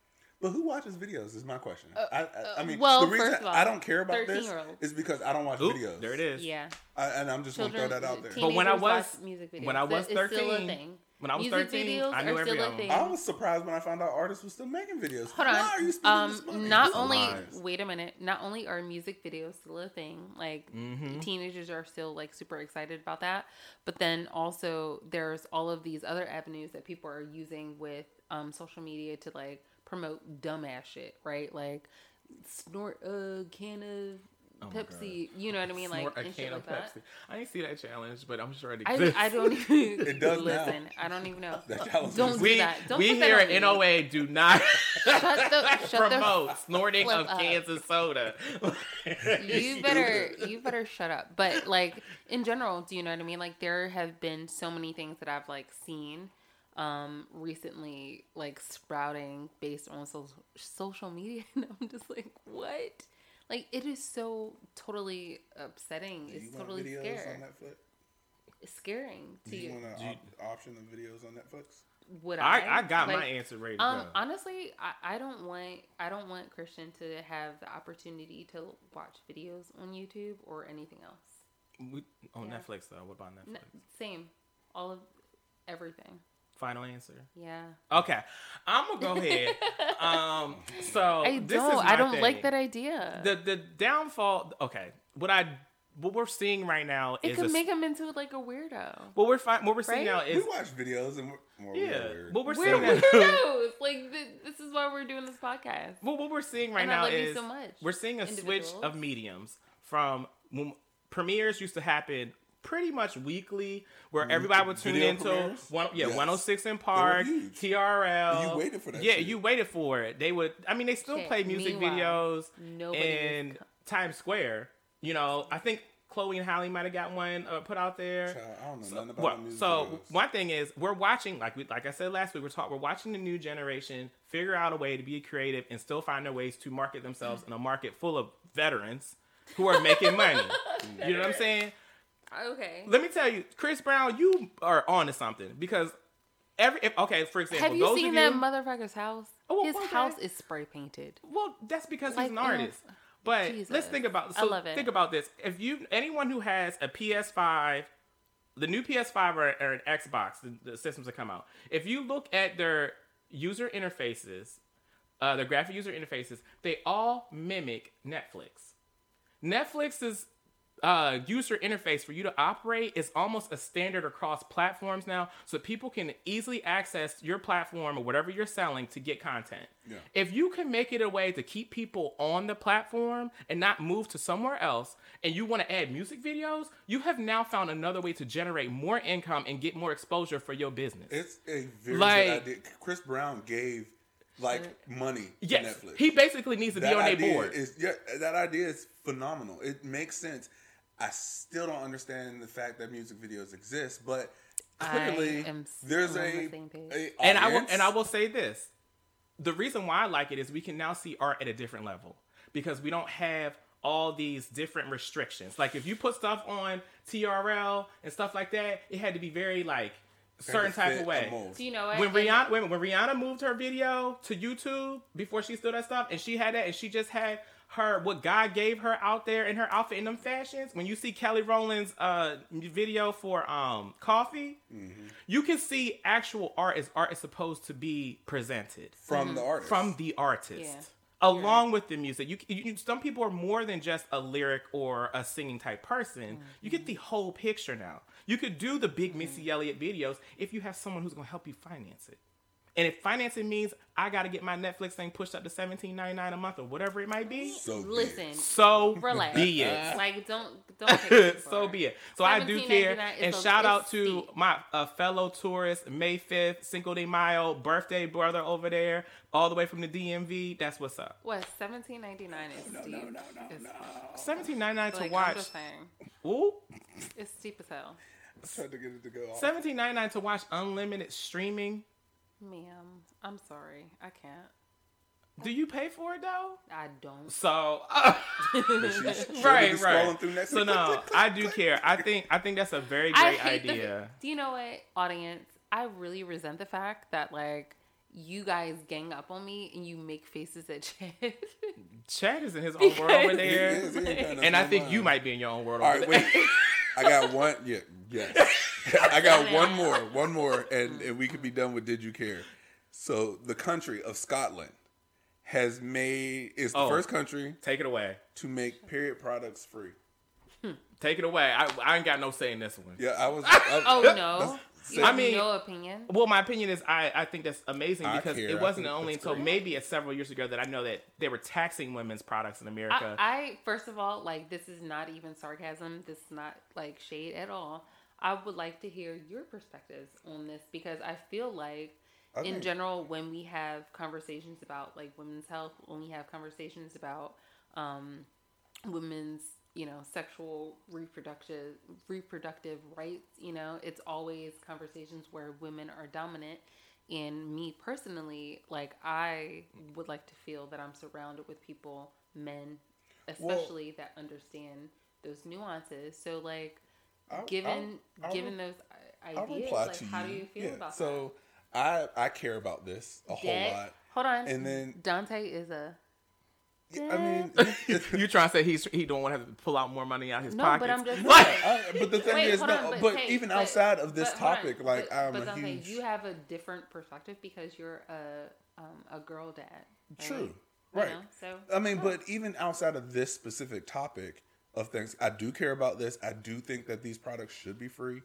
But who watches videos is my question. I mean, well, the reason first of all, I don't care about this 13-year-olds. is because I don't watch Oop, videos. there it is. Yeah. And I'm just going to throw that out there. But when I Teenagers was watch music videos. when I was It's still a 13, thing. when I was Music 13, videos I knew are every still a album. thing. I was surprised when I found out artists were still making videos. Hold Why are you spending on. this money? Not It's only lies. wait a minute. Not only are music videos still a thing, like Mm-hmm. teenagers are still like super excited about that, but then also there's all of these other avenues that people are using with social media to like promote dumbass shit, right? Like snort a can of Pepsi. You know what I mean? Snort Like a and shit can like of that. Pepsi. I didn't see that challenge, but I'm sure it exists. I don't even It does now. listen. I don't even know. That challenge Don't is- do we that. Don't we put that here on at me. NOA do not Shut the promote snorting flip of up. cans of soda. You better shut up. But like in general, do you know what I mean? Like there have been so many things that I've like seen recently like sprouting based on social media, and I'm just like, what? Like it is so totally upsetting. Do It's you want totally videos scary. on Netflix? It's scaring to Do you you. want an option of videos on Netflix? Would I got Like, my answer ready to go. Honestly, I don't want Christian to have the opportunity to watch videos on YouTube or anything else. On yeah. Netflix though. What about Netflix? Same, all of everything. Final answer. Yeah. Okay, I'm gonna go ahead. So I this is don't. my I don't thing. like that idea. The downfall. Okay, what we're seeing right now it is could make him into like a weirdo. what we're seeing Right? now We is watch videos and we're what we're We're seeing now. weirdos. Like this is why we're doing this podcast. Well, what we're seeing right And I now love you is so much, we're seeing a switch individuals. of mediums from when premieres used to happen pretty much weekly, where everybody would tune Video into premieres? Yes. 106 in Park, huge. TRL. And you waited for that Yeah, shit. you waited for it. They would. I mean, they still Shit. play music Meanwhile, videos nobody in is Times Square. You know, I think Chloe and Halle might have got one put out there. Child, I don't know nothing about Well, music so videos. one thing is we're watching, like I said last week, we're watching the new generation figure out a way to be creative and still find their ways to market themselves in a market full of veterans who are making money. You know what I'm saying? Okay. Let me tell you, Chris Brown, you are on to something because for example, Have you those seen of that you, motherfucker's house? Oh, His okay. house is spray painted. well, that's because Like, he's an artist. But Jesus. let's think about. I So love it. think about this. If anyone who has a PS5, the new PS5 or an Xbox, the systems that come out. If you look at their user interfaces, their graphic user interfaces, they all mimic Netflix. Netflix's user interface for you to operate is almost a standard across platforms now, so people can easily access your platform or whatever you're selling to get content. Yeah. If you can make it a way to keep people on the platform and not move to somewhere else, and you want to add music videos, you have now found another way to generate more income and get more exposure for your business. It's a very Like- good idea. Chris Brown gave money to Yes, Netflix. he basically needs to be on their idea board. That idea is phenomenal. It makes sense. I still don't understand the fact that music videos exist, but clearly I am there's on the a same page. And audience. I will say this: the reason why I like it is we can now see art at a different level because we don't have all these different restrictions. Like if you put stuff on TRL and stuff like that, it had to be very like certain to type fit of a way. mold. Do you know what? When Rihanna moved her video to YouTube before she still that stuff, and she had that, and she just had what God gave her out there in her outfit in them fashions. When you see Kelly Rowland's video for Coffee, you can see actual art as art is supposed to be presented from the artist. from the artist. Yeah. Along with the music, you some people are more than just a lyric or a singing type person. You get the whole picture now. You could do the big Missy Elliott videos if you have someone who's going to help you finance it. And if financing means I got to get my Netflix thing pushed up to $17.99 a month or whatever it might be, So big. Listen, so relax. be it. Like don't take it too So far. be it. So I do care. $17.99 And is shout out it's to steep. my fellow tourist, May 5th, Cinco de Mayo, birthday brother over there, all the way from the DMV. That's what's up. What $17.99 is steep. No. $17.99 to Like, I'm watch. just saying, Ooh. it's steep as hell. I tried to get it to go off. $17.99 to watch unlimited streaming. Ma'am, I'm sorry, I can't. Do you pay for it though? I don't. So She'll right. be scrolling through Netflix. So no, I do care. I think that's a very I great hate idea. do you know what, audience? I really resent the fact that like you guys gang up on me and you make faces at Chad. Chad is in his own world over there. He is, and I think you might be in your own world All over right, there. wait. I got one. Yeah, yes. I got one more, and we could be done with Did You Care? So the country of Scotland is the first country Take it away. to make period products free. Take it away. I ain't got no say in this one. Yeah, I was. Oh no. You I have mean- no opinion. Well, my opinion is I think that's amazing I because care. it I wasn't think only that's until great. maybe several years ago that I know that they were taxing women's products in America. I first of all, like, this is not even sarcasm. This is not like shade at all. I would like to hear your perspectives on this because I feel like in general, when we have conversations about like women's health, when we have conversations about women's, sexual reproductive rights, it's always conversations where women are dominant. And me personally, like, I would like to feel that I'm surrounded with people, men, especially that understand those nuances. So, like, given those I'll ideas, reply like, to how do you feel about that? So I care about this a whole lot. Hold on. And then Dante is a. I mean, You trying to say he don't want to have to pull out more money out his No, pockets? but I'm just Like, saying. but the thing Wait, is, hold on, but hey, even but- outside of this but hold on, topic, like I'm but a Dante, huge. you have a different perspective because you're a girl dad. Right? True, You right? know, so I mean, but even outside of this specific topic of things, I do care about this. I do think that these products should be free.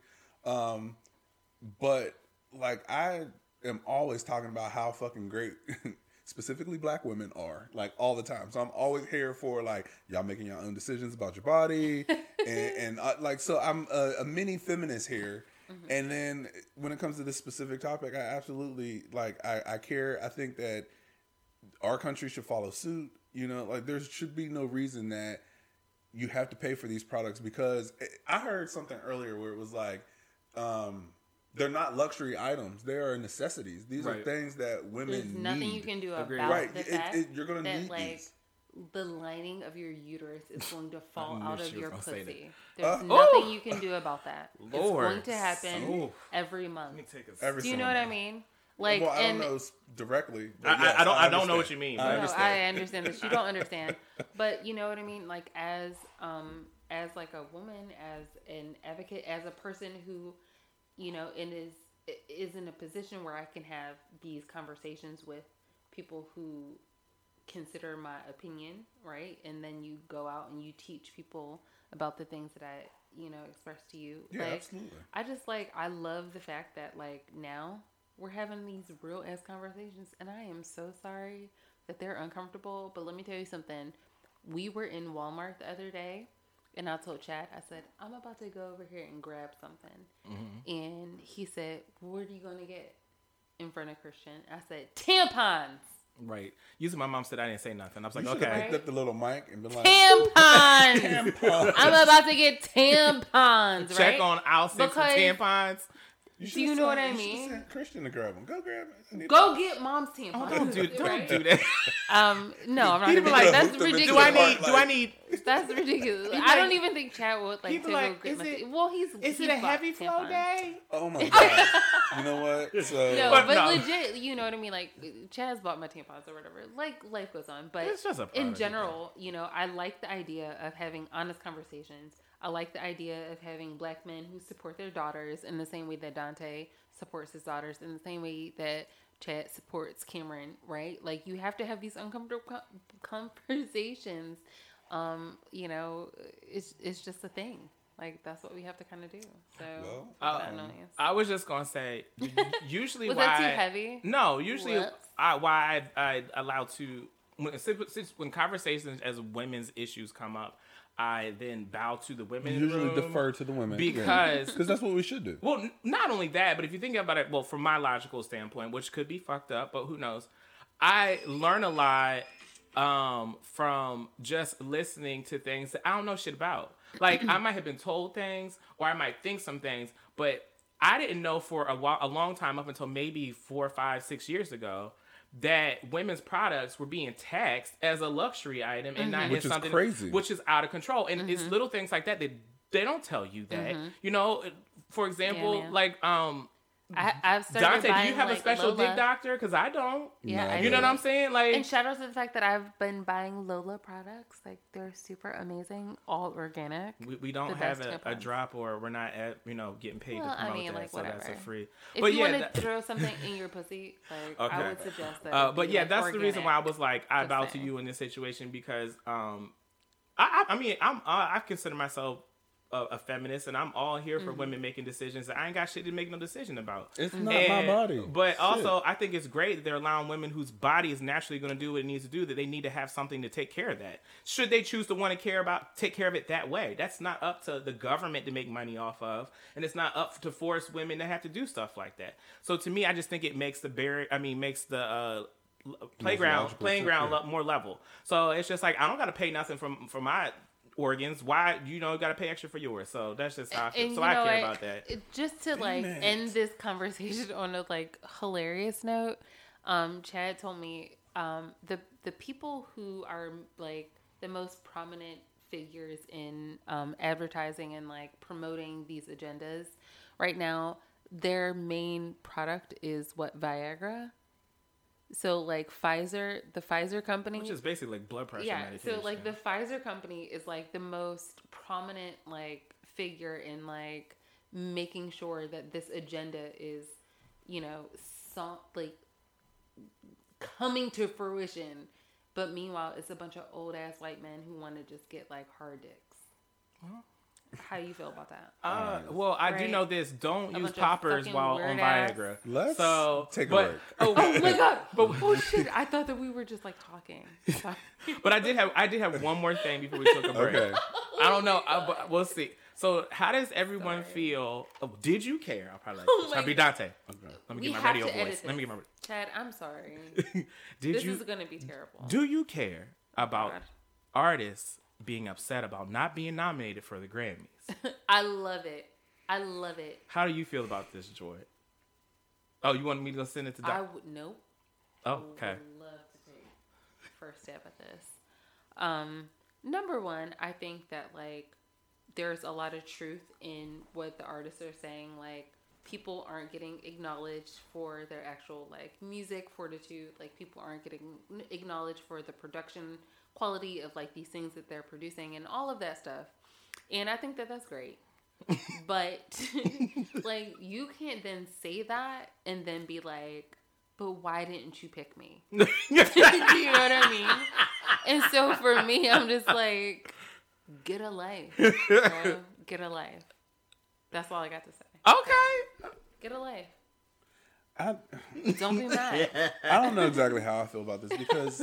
But like I am always talking about how fucking great specifically black women are, like, all the time. So I'm always here for like y'all making your own decisions about your body, and like, so I'm a mini feminist here. Mm-hmm. And then when it comes to this specific topic, I absolutely like I care. I think that our country should follow suit. Like there should be no reason that you have to pay for these products, because I heard something earlier where it was like, they're not luxury items. They are necessities. These are things that women there's nothing need. you can do Agreed. about Right. the fact You're going to that, need like, these. the lining of your uterus is going to fall knew out she of was your gonna say pussy. that. There's nothing you can do about that. Lord. It's going to happen Ooh. every month. Every Do you know single what I month. mean? Like, Well, I don't and know directly. But I yes, don't know understand. what you mean. I but- no, understand. I understand that you don't understand, but you know what I mean. Like, as like a woman, as an advocate, as a person who, and is in a position where I can have these conversations with people who consider my opinion, right? And then you go out and you teach people about the things that I, express to you. Yeah, like, absolutely. I just I love the fact that like now we're having these real ass conversations, and I am so sorry that they're uncomfortable. But let me tell you something. We were in Walmart the other day, and I told Chad, I said, I'm about to go over here and grab something. Mm-hmm. And he said, what are you going to get in front of Christian? I said, tampons. Right. Usually my mom said I didn't say nothing. I was like, You should have okay. picked up the little mic and been like, Tampons. I'm about to get tampons, right? Check on aisle 6 for Because- tampons. Do you know what I mean? Sent Christian to grab them. Go grab it. Go get mom's tampons. Oh, don't do right? that. No, I'm not He'd gonna be do like, that. That's hook them into ridiculous. the Do I need? That's ridiculous. He'd be I don't like- even think Chad would like he'd to be go like, get is my. it- Well, he's Is he it a bought heavy flow tampons. day? Oh my god. You know what? So No, But but no. legit, you know what I mean? Like, Chad's bought my tampons or whatever. Like, life goes on. But It's just a in product, general, I like the idea of having honest conversations. I like the idea of having black men who support their daughters in the same way that Dante supports his daughters, in the same way that Chad supports Cameron, right? Like, you have to have these uncomfortable conversations. It's just a thing. Like, that's what we have to kind of do. So, that annoyance. I was just gonna say, usually Was why that too heavy? No, usually Whoops. why I allow to when conversations as women's issues come up, I then bow to the women. in the usually room defer to the women because that's what we should do. Well, not only that, but if you think about it, well, from my logical standpoint, which could be fucked up, but who knows? I learn a lot from just listening to things that I don't know shit about. Like, I might have been told things, or I might think some things, but I didn't know for a long time, up until maybe 4, 5, 6 years ago, that women's products were being taxed as a luxury item and not Which as is something crazy. which is out of control. And it's little things like that they don't tell you that. For example, man. like I've started Dante, do buying, you have a like, special Lola. dick doctor? Because I don't. Yeah, No, I You do. know what I'm saying? Like, And shout out to the fact that I've been buying Lola products. Like, they're super amazing, all organic. we don't the have best a tampons. drop, or we're not at getting paid Well, to promote I mean, that, like, so that's a whatever. free. If But you yeah, want to throw something in your pussy, like, Okay. I would suggest that. it but be, yeah, like, that's the reason organic. why I was like, I Just bow to saying. you in this situation because I mean, I consider myself a feminist, and I'm all here for women making decisions that I ain't got shit to make no decision about. It's not my body. But Shit. also, I think it's great that they're allowing women whose body is naturally going to do what it needs to do, that they need to have something to take care of that. Should they choose to want to take care of it that way? That's not up to the government to make money off of, and it's not up to force women to have to do stuff like that. So to me, I just think it makes the playing ground more level. So it's just like, I don't got to pay nothing for my organs. Why got to pay extra for yours? So that's just how I feel. And So you I know care what? about that. Just to like it. end this conversation on a like hilarious note, Chad told me the people who are like the most prominent figures in advertising and like promoting these agendas right now, their main product is what, Viagra. So like the Pfizer company, Which is basically like blood pressure yeah. medication. So like the Pfizer company is like the most prominent like figure in like making sure that this agenda is, like coming to fruition. But meanwhile, it's a bunch of old ass white men who want to just get like hard dicks. How do you feel about that? Well, I do Right. know this. Don't use bunch of poppers fucking while on weird ass- Viagra. Let's So take a but, break. Oh, Oh my god! Oh shit! I thought that we were just like talking. but I did have one more thing before we took a break. Okay. I don't know. But we'll see. So how does everyone feel? Oh, did you care? I'll probably. Oh I'll be my- Dante. Let me We get my have radio to edit voice. Let me this. get my. Chad, I'm sorry. Did This you? is gonna be terrible. Do you care about God. artists being upset about not being nominated for the Grammys? I love it. I love it. How do you feel about this, Joy? Oh, you want me to send it to Doc? Nope. Oh, okay. I would love to take first step at this. Number one, I think that like there's a lot of truth in what the artists are saying. Like people aren't getting acknowledged for their actual like music fortitude. Like people aren't getting acknowledged for the production quality of like these things that they're producing and all of that stuff. And I think that that's great. But like you can't then say that and then be like, but why didn't you pick me? You know what I mean? And so for me, I'm just like, get a life. Bro. Get a life. That's all I got to say. Okay. Get a life. I Don't be mad. don't know exactly how I feel about this because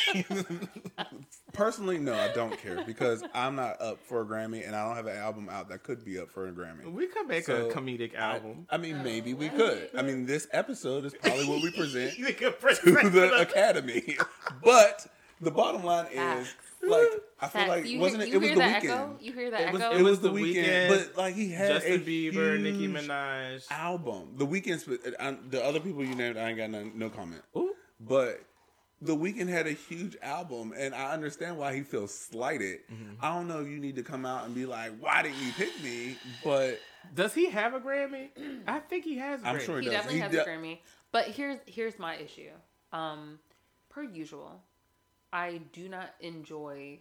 personally, no, I don't care because I'm not up for a Grammy and I don't have an album out that could be up for a Grammy. We could make So, a comedic album. I mean, maybe we could. I mean, this episode is probably what we present You could to present the Academy. But the bottom line is, Facts. like, I feel Facts. like You wasn't hear- it? It was you the hear the weekend. echo? You hear the It was- echo? It was The the weekend, Weeknd, but like he had Justin a Bieber, Nicki huge Minaj. album. The Weeknd, the other people you named, I ain't got no comment. Ooh. But The Weeknd had a huge album, and I understand why he feels slighted. I don't know if you need to come out and be like, "Why didn't you pick me?" But Does he have a Grammy? I think he has. A I'm Grammy. sure He does. definitely He has de- a Grammy. But here's my issue. Per usual, I do not enjoy.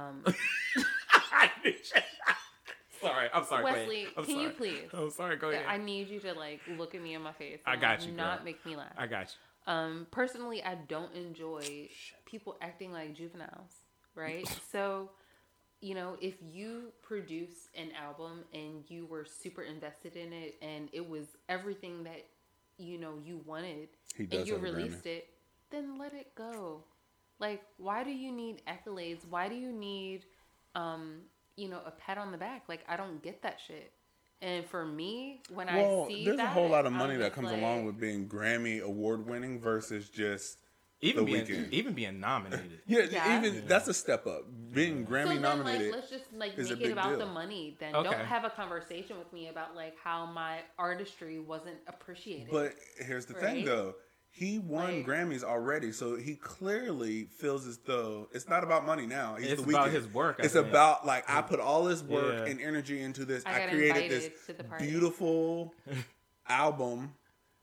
Sorry, I'm sorry. Wesley, I'm can sorry. you please? I'm sorry. Go ahead. I need you to like look at me in my face. I and, got like, you, Not girl. make me laugh. I got you. Personally, I don't enjoy people acting like juveniles, right? So, if you produce an album and you were super invested in it and it was everything that, you wanted He does and you have a Grammy. released it, then let it go. Like, why do you need accolades? Why do you need, a pat on the back? Like, I don't get that shit. And for me, when I see there's that, a whole lot of I'm money that just comes like, along with being Grammy award winning versus just Even The being Weeknd. nominated. Yeah. even that's a step up. Being Grammy So then, nominated. let's just like is a make big it about deal. the money. Then Okay. don't have a conversation with me about like how my artistry wasn't appreciated. But here's the thing, Right? though. He won Like- Grammys already, so he clearly feels as though it's not about money now. He's It's the about Weeknd. his work, I It's think. about like I put all this work Yeah. and energy into this. I I got created invited this to the party. beautiful album,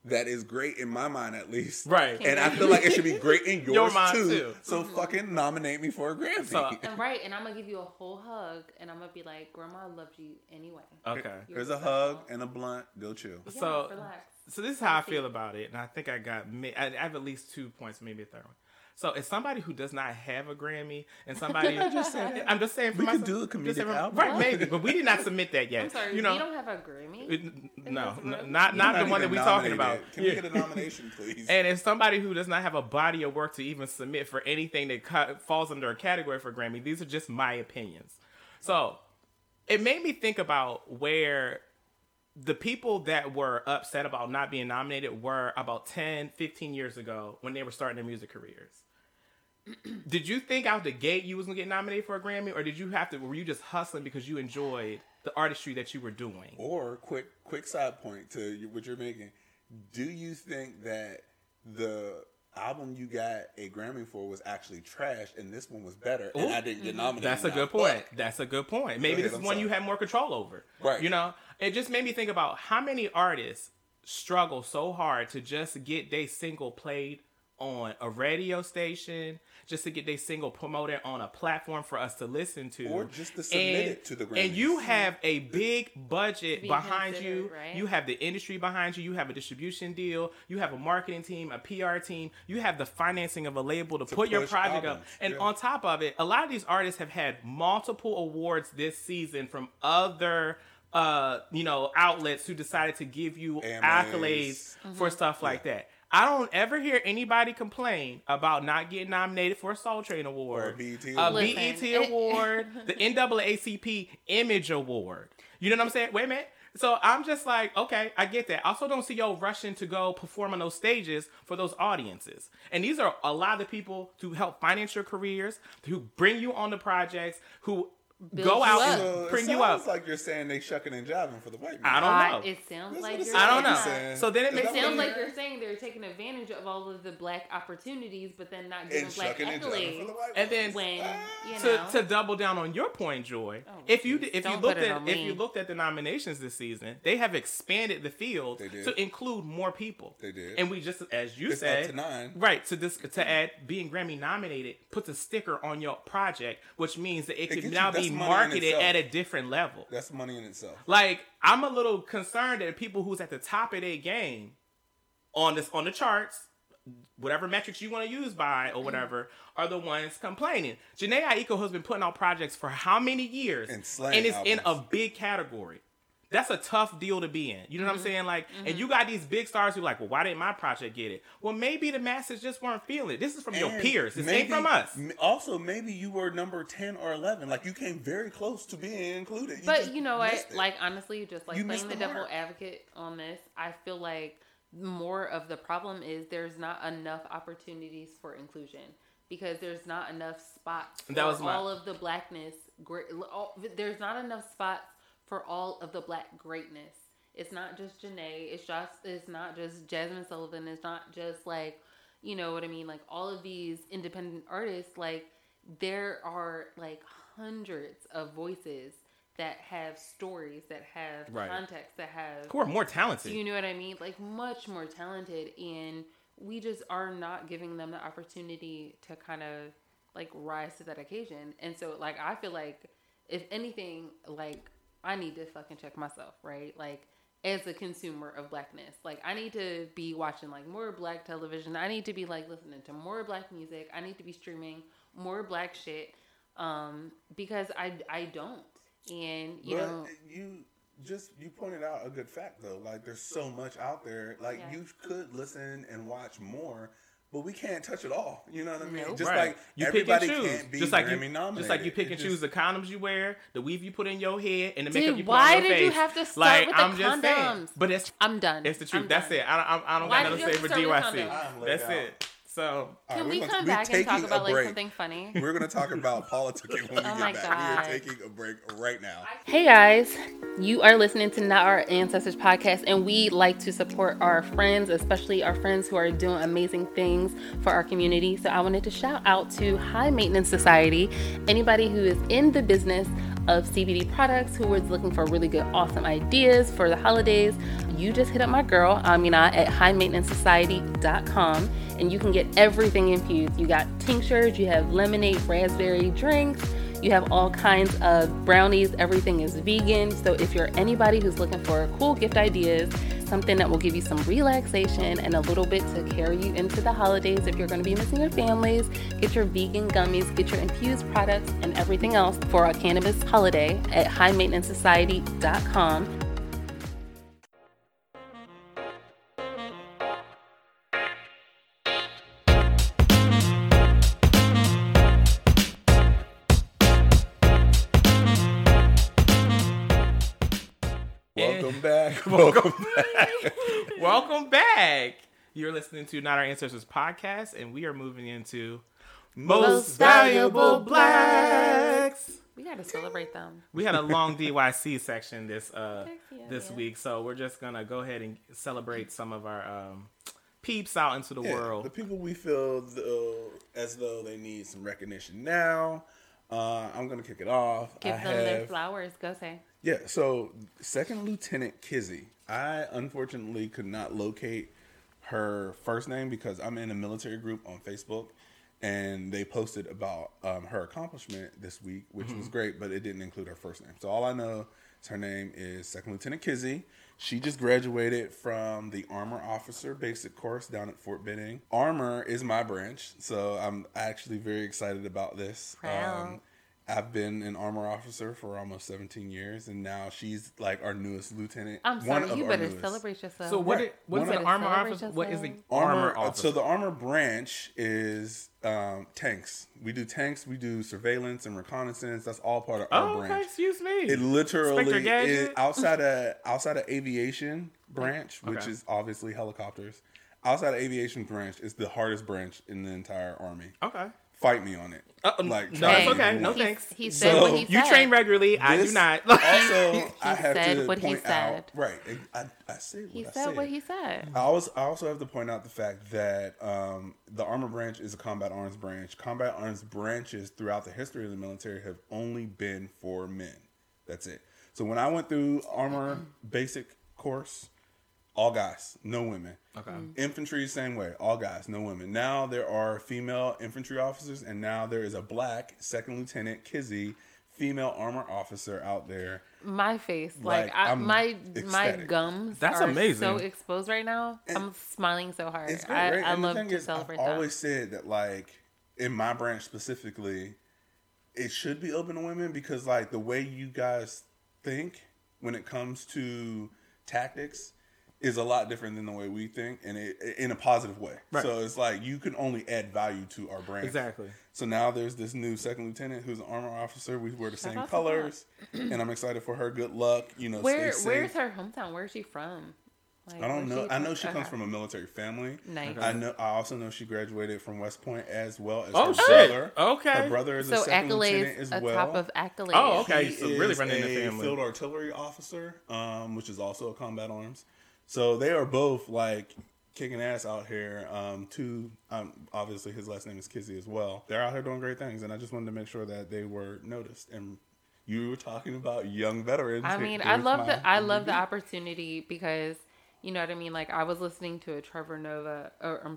that is great in my mind, at least. Right. And I feel like it should be great in yours mind, too. too. So fucking nominate me for a Grammy. So- And I'm gonna give you a whole hug, and I'm gonna be like, "Grandma loved you anyway." Okay. Here's a hug and a blunt. Go chill. Yeah, So- relax. So this is how I feel about it, and I think I have at least 2 points, maybe a third one. So as somebody who does not have a Grammy, and somebody I'm just saying, for We could myself, do a just comedic album. right? Maybe, but we did not submit that yet. I'm sorry, you know, you don't have a Grammy? no, You're not the one that we're talking about. Can we get a nomination, please? And as somebody who does not have a body of work to even submit for anything that falls under a category for Grammy, these are just my opinions. So it made me think about where the people that were upset about not being nominated were about 10, 15 years ago when they were starting their music careers. Did you think out the gate you was going to get nominated for a Grammy, or were you just hustling because you enjoyed the artistry that you were doing? Or quick side point to what you're making. Do you think that the album you got a Grammy for was actually trash and this one was better and I didn't get nominated? That's a good point. That's a good point. Maybe this is one you had more control over. Right. You know, it just made me think about how many artists struggle so hard to just get their single played on a radio station, just to get their single promoted on a platform for us to listen to, Or just to submit it to the Grammys. And you have a big budget Being behind you. considered, right? You have the industry behind you. You have a distribution deal. You have a marketing team, a PR team. You have the financing of a label to put your push project albums. up. And Yeah. on top of it, a lot of these artists have had multiple awards this season from other outlets who decided to give you AMAs. accolades for stuff like that. I don't ever hear anybody complain about not getting nominated for a Soul Train Award, Or a BET a Award. BET Award, the NAACP Image Award. You know what I'm saying? Wait a minute. So I'm just like, okay, I get that. I also don't see y'all rushing to go perform on those stages for those audiences. And these are a lot of the people to help finance your careers, who bring you on the projects, who Build go you out up. and So bring it you up. sounds like you're saying they shucking and jiving for the white man. I don't know. It sounds That's like what it you're sounds I don't like know. you're saying. So then it Is makes that Sounds what like you're- you're saying they're taking advantage of all of the black opportunities, but then not and giving black shucking and jiving for the accolades. white And man. then When to double down on your point, Joy, Oh, if you geez. Don't put it on me. looked at the nominations this season, they have expanded the field They did. to include more people. They did. And we just, as you It's said, up to 9. right? To add being Grammy nominated puts a sticker on your project, which means that it gets could you- now that's be money in marketed itself. at a different level. That's money in itself. Like, I'm a little concerned that people who's at the top of their game on the charts, whatever metrics you want to use by or whatever, are the ones complaining. Jhené Aiko has been putting out projects for how many years? And slaying it's in a albums. big category. That's a tough deal to be in. You know what I'm saying? Like, and you got these big stars who are like, well, why didn't my project get it? Well, maybe the masses just weren't feeling it. This is from your And peers. This ain't maybe- from us. Also, maybe you were number 10 or 11. Like, you came very close to being included. But just you know what? missed it. Like, honestly, just like You playing missed the the devil mark. advocate on this, I feel like more of the problem is there's not enough opportunities for inclusion because there's not enough spots for That was my- all of the blackness. There's not enough spots for all of the black greatness. It's not just Janae. It's not just Jasmine Sullivan. It's not just like, you know what I mean? Like all of these independent artists, like there are like hundreds of voices that have stories, that have Right. context, that have, Who are more talented? you know what I mean? Like much more talented, and we just are not giving them the opportunity to kind of like rise to that occasion. And so like I feel like if anything, like I need to fucking check myself, right? Like as a consumer of blackness, like I need to be watching like more black television. I need to be like listening to more black music. I need to be streaming more black shit because I don't. And you But know, you pointed out a good fact though. Like there's so much out there. Like Yeah. you could listen and watch more, but we can't touch it all. You know what I mean? Nope. Just Right. like You pick and everybody choose. can't be just like Grammy you, nominated. just like you pick It and just- choose the condoms you wear, the weave you put in your head, and the Dude, makeup you put why on your did face. you have to start like, with the I'm just saying. condoms? But it's I'm done. the truth. I'm That's done. it. I don't Why got did nothing you to say have for to start with DYC. condoms? I'm That's laid it. So All Can right, we we're come we're back and talk taking about a like break. something funny? We're going to talk about politicking when we Oh get my back. God. We are taking a break right now. Hey guys, you are listening to Not Our Ancestors podcast, and we like to support our friends, especially our friends who are doing amazing things for our community. So I wanted to shout out to High Maintenance Society, anybody who is in the business of CBD products, who is looking for really good, awesome ideas for the holidays, you just hit up my girl, Amina, at highmaintenancesociety.com, and you can get everything infused. You got tinctures, you have lemonade, raspberry drinks, you have all kinds of brownies. Everything is vegan. So if you're anybody who's looking for cool gift ideas, something that will give you some relaxation and a little bit to carry you into the holidays, if you're going to be missing your families, get your vegan gummies, get your infused products, and everything else for a cannabis holiday at highmaintenancesociety.com. Welcome back. You're listening to Not Our Ancestors podcast, and we are moving into Most Valuable Blacks. We got to celebrate them. We had a long DYC section this week, so we're just going to go ahead and celebrate some of our peeps out into the world. The people we feel as though they need some recognition now. I'm going to kick it off. Give them their flowers. Go say. Yeah, so Second Lieutenant Kizzy. I unfortunately could not locate her first name because I'm in a military group on Facebook, and they posted about her accomplishment this week, which was great, but it didn't include her first name. So all I know is her name is Second Lieutenant Kizzy. She just graduated from the Armor Officer Basic Course down at Fort Benning. Armor is my branch, so I'm actually very excited about this. I've been an Armor Officer for almost 17 years, and now she's like our newest lieutenant. I'm sorry, you better celebrate yourself. So what's the Armor Officer? What is the Armor Officer? So the Armor branch is tanks. We do tanks, we do surveillance and reconnaissance. That's all part of our branch. Okay, excuse me. It literally is outside of aviation branch, which is obviously helicopters. Outside of aviation branch is the hardest branch in the entire Army. Okay. Fight me on it. No, it's okay. No thanks. He said what he said. You train regularly. I do not. Also, I have to point out. Right. I said what he I said. What he said. I also have to point out the fact that the Armor branch is a combat arms branch. Combat arms branches throughout the history of the military have only been for men. That's it. So when I went through Armor basic course, all guys, no women. Okay. Infantry, same way. All guys, no women. Now there are female infantry officers, and now there is a black Second Lieutenant Kizzy, female armor officer out there. My face, my gums are amazing. So exposed right now. And I'm smiling so hard. It's great. I love to celebrate that. I've always said that, like, in my branch specifically, it should be open to women because, like, the way you guys think when it comes to tactics is a lot different than the way we think, and in a positive way. Right. So it's like you can only add value to our brand. Exactly. So now there's this new second lieutenant who's an armor officer. We wear the same colors, and I'm excited for her. Good luck. You know, where's her hometown? Where is she from? Like, I don't know. I know she comes from a military family. Nice. I also know she graduated from West Point as well as her brother. Okay. Her brother is a second lieutenant as well. Top of accolades. Oh, okay. He so really running in the family. Field artillery officer, which is also a combat arms. So they are both like kicking ass out here. Obviously his last name is Kizzy as well. They're out here doing great things, and I just wanted to make sure that they were noticed. And you were talking about young veterans. I mean, I love the opportunity because you know what I mean. Like I was listening to a Trevor Noah,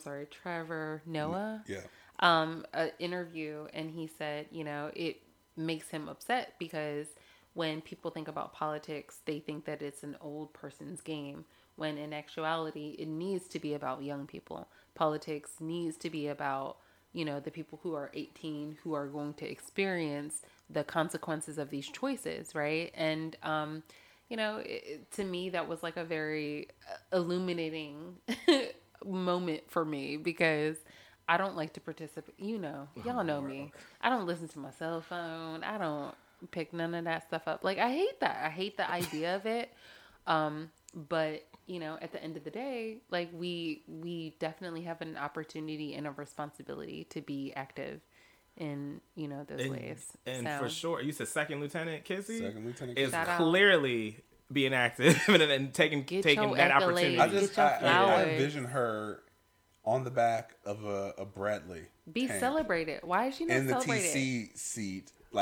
interview, and he said, you know, it makes him upset because when people think about politics, they think that it's an old person's game. When in actuality, it needs to be about young people. Politics needs to be about, you know, the people who are 18 who are going to experience the consequences of these choices, right? And, you know, to me, that was like a very illuminating moment for me because I don't like to participate. You know, y'all know me. I don't listen to my cell phone. I don't pick none of that stuff up. Like, I hate that. I hate the idea of it. But you know, at the end of the day, like we definitely have an opportunity and a responsibility to be active in, you know, those ways. And for sure, you said Second Lieutenant Kizzy is Shout clearly being active and taking that opportunity. I envision her on the back of a Bradley. Be tank. Celebrated. Why is she not celebrated? In the TC seat, like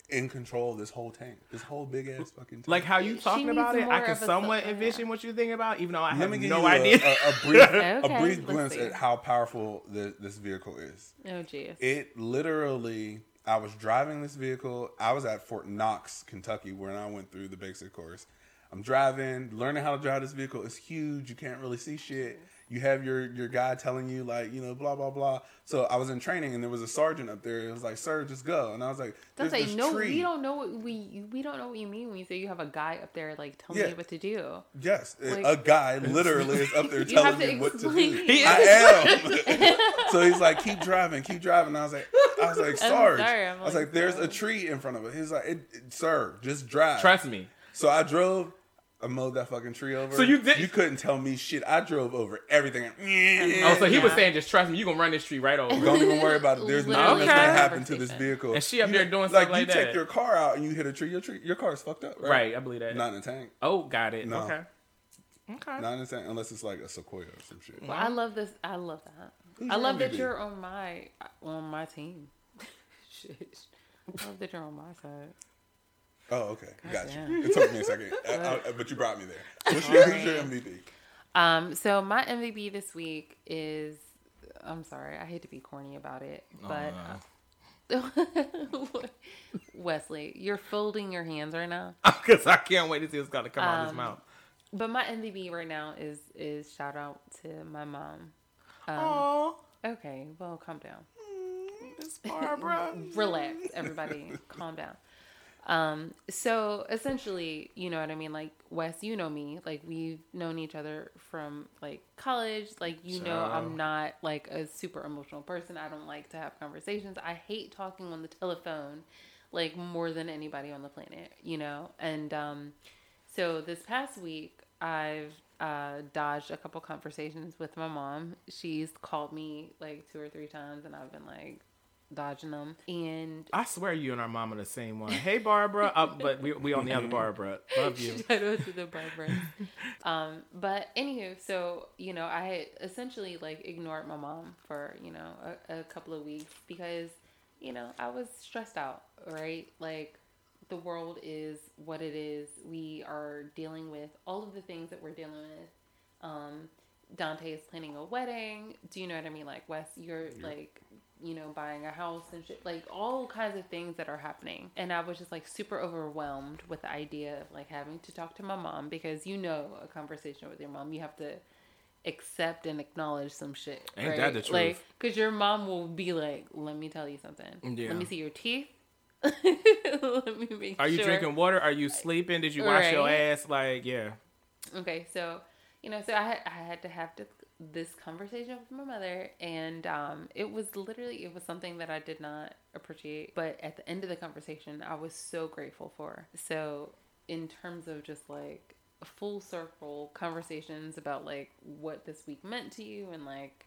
in control of this whole tank, this whole big ass fucking tank. Like how you talking about needs it, I more can of a somewhat support. envision what you're thinking about, even though I Let have me give no you idea. a brief, Okay, a brief let's glimpse see. at how powerful this vehicle is. Oh, jeez. It literally, I was driving this vehicle. I was at Fort Knox, Kentucky, where I went through the basic course. I'm driving, learning how to drive this vehicle. It's huge. You can't really see shit. You have your guy telling you, like, you know, blah, blah, blah. So I was in training, and there was a sergeant up there. It was like, sir, just go. And I was like, Don't there's say this no. tree. We don't know what we don't know what you mean when you say you have a guy up there like telling Yeah. you what to do. Yes, Like- a guy literally is up there You have telling to me what to do. explain. He I am. So he's like, keep driving. And I was like, Sarge. sorry, I'm I was like, like, there's bro. a tree in front of it. He's like, sir, just drive. Trust me. So I drove. I mowed that fucking tree over. So you did- You couldn't tell me shit. I drove over everything. Oh, so he was Yeah. saying, just trust me, you gonna run this tree right over. Don't even worry about it. There's nothing that's Okay. gonna happen to this vehicle. And she up there doing like stuff like you take that. your car out and you hit a tree. Your car's fucked up. Right. Right, I believe that. Not in a tank. Oh, got it. No. Okay. Okay. Not in a tank unless it's like a Sequoia or some shit. Well, I love this. I love that. Who's I your love that MVP? you're on my team. Shit. I love that you're on my side. Oh, okay. Got damn. you. It took me a second, but you brought me there. Who's your MVP? So my MVP this week is. I'm sorry, I hate to be corny about it, but Wesley, you're folding your hands right now. Because I can't wait to see what's gonna come out of his mouth. But my MVP right now is shout out to my mom. Oh, Okay, well, calm down. Miss Barbara. Relax, everybody. Calm down. So essentially, you know what I mean? Like, Wes, you know me. Like, we've known each other from, like, college. Like, you know I'm not, like, a super emotional person. I don't like to have conversations. I hate talking on the telephone, like, more than anybody on the planet, you know? And so this past week, I've dodged a couple conversations with my mom. She's called me, like, 2 or 3 times, and I've been, like, dodging them. And I swear you and our mom are the same one. Hey, Barbara. But we on the other Barbara. Love you. shout out to the Barbara. But anywho, so, you know, I had essentially, like, ignored my mom for, you know, a couple of weeks because, you know, I was stressed out, right? Like, the world is what it is. We are dealing with all of the things that we're dealing with. Dante is planning a wedding. Do you know what I mean? Like, Wes, you're like, you know, buying a house and shit, like all kinds of things that are happening. And I was just like super overwhelmed with the idea of like having to talk to my mom because, you know, a conversation with your mom, you have to accept and acknowledge some shit. Ain't right? that the truth? Like, because your mom will be like, let me tell you something. Yeah. Let me see your teeth. Let me make Are you sure. drinking water? Are you sleeping? Did you wash your Right. ass? Like, yeah. Okay, so, you know, so I had to have this conversation with my mother, and it was something that I did not appreciate, but at the end of the conversation, I was so grateful for. So, in terms of just like full circle conversations about like what this week meant to you and like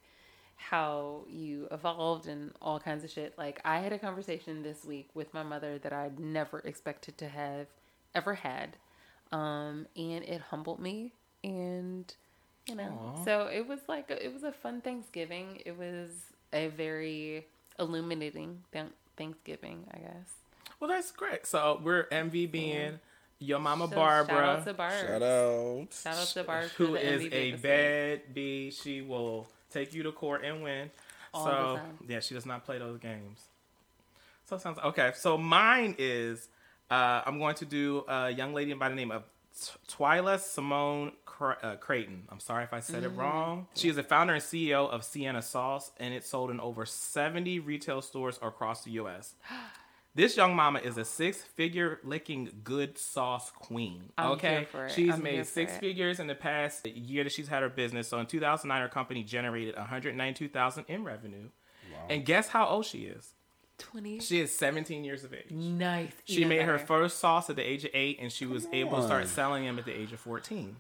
how you evolved and all kinds of shit, like I had a conversation this week with my mother that I'd never expected to have ever had, and it humbled me. And, you know, so it was like, it was a fun Thanksgiving. It was a very illuminating Thanksgiving, I guess. Well, that's great. So we're MVBing your mama So Barbara, Shout out to Barb. Shout out. Shout out to Barb. who for the is MVP a this week. bad B. She will take you to court and win. All so the time. yeah, she does not play those games. So it sounds okay. So mine is I'm going to do a young lady by the name of Twyla Simone Creighton. I'm sorry if I said it wrong. She is the founder and CEO of Sienna Sauce, and it's sold in over 70 retail stores across the U.S. This young mama is a 6-figure licking good sauce queen. I'm Okay, here for it. she's I'm here made for 6 it. figures in the past year that she's had her business. So in 2009, her company generated $192,000 in revenue. Wow. And guess how old she is? 20. She is 17 years of age. Nice. She Even made her better. first sauce at the age of 8, and she was able to start on. selling them at the age of 14.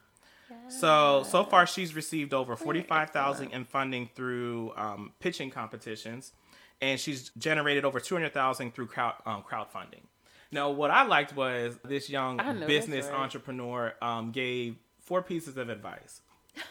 So far she's received over $45,000 in funding through pitching competitions, and she's generated over $200,000 through crowdfunding. Now, what I liked was this young I know business that's right. entrepreneur gave 4 pieces of advice.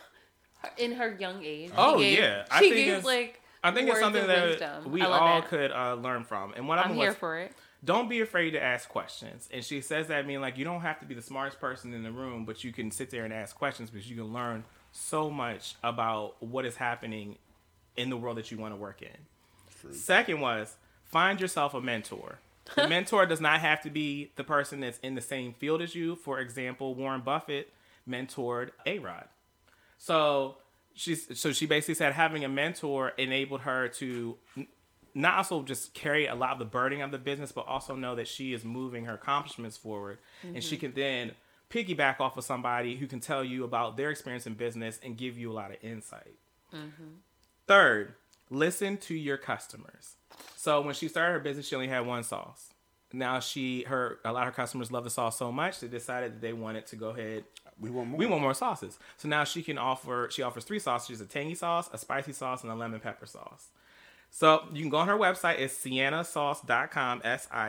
In her young age. Oh, she gave, yeah. I She think gave it's- like I think it's words something of that wisdom. we I love all that. could learn from. And one of I'm them here was for it. don't be afraid to ask questions. And she says that, meaning like you don't have to be the smartest person in the room, but you can sit there and ask questions because you can learn so much about what is happening in the world that you want to work in. True. Second was, find yourself a mentor. The mentor does not have to be the person that's in the same field as you. For example, Warren Buffett mentored A-Rod. So she basically said having a mentor enabled her to not also just carry a lot of the burden of the business, but also know that she is moving her accomplishments forward. Mm-hmm. And she can then piggyback off of somebody who can tell you about their experience in business and give you a lot of insight. Mm-hmm. Third, listen to your customers. So when she started her business, she only had one sauce. Now a lot of her customers love the sauce so much, they decided that they wanted to go ahead. We want more sauces. So now she offers 3 sauces. She's a tangy sauce, a spicy sauce, and a lemon pepper sauce. So you can go on her website. It's siennasauce.com,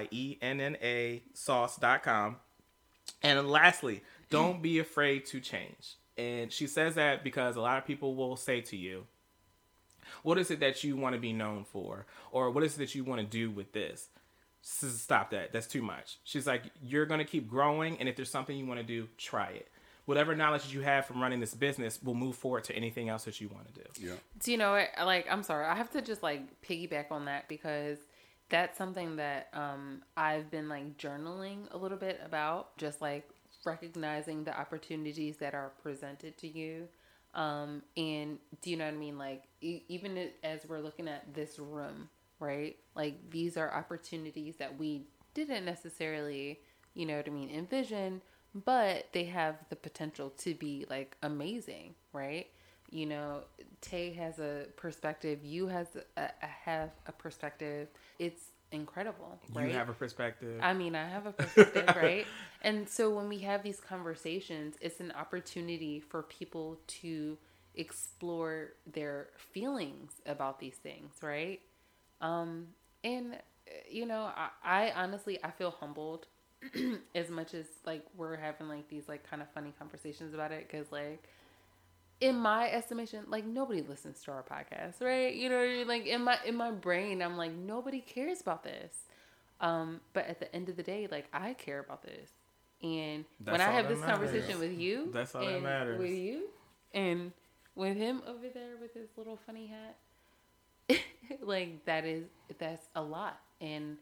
SIENNA sauce.com. And lastly, don't be afraid to change. And she says that because a lot of people will say to you, what is it that you want to be known for? Or what is it that you want to do with this? Stop that. That's too much. She's like, you're going to keep growing. And if there's something you want to do, try it. Whatever knowledge that you have from running this business will move forward to anything else that you want to do. Yeah. Do you know what? Like, I'm sorry. I have to just like piggyback on that because that's something that I've been like journaling a little bit about, just like recognizing the opportunities that are presented to you. And do you know what I mean? Like, even as we're looking at this room, right? Like, these are opportunities that we didn't necessarily, you know what I mean, envision, but they have the potential to be like amazing, right? You know, Tay has a perspective. You have a perspective. It's incredible, right? You have a perspective. I mean, I have a perspective, right? And so when we have these conversations, it's an opportunity for people to explore their feelings about these things, right? And you know, I honestly, I feel humbled as much as like we're having like these like kind of funny conversations about it, because like in my estimation, like nobody listens to our podcast, right? You know what I mean? Like in my brain, I'm like, nobody cares about this. But at the end of the day, like I care about this. And when I have this conversation with you, that's all that matters. With you and with him over there with his little funny hat, like that's a lot. And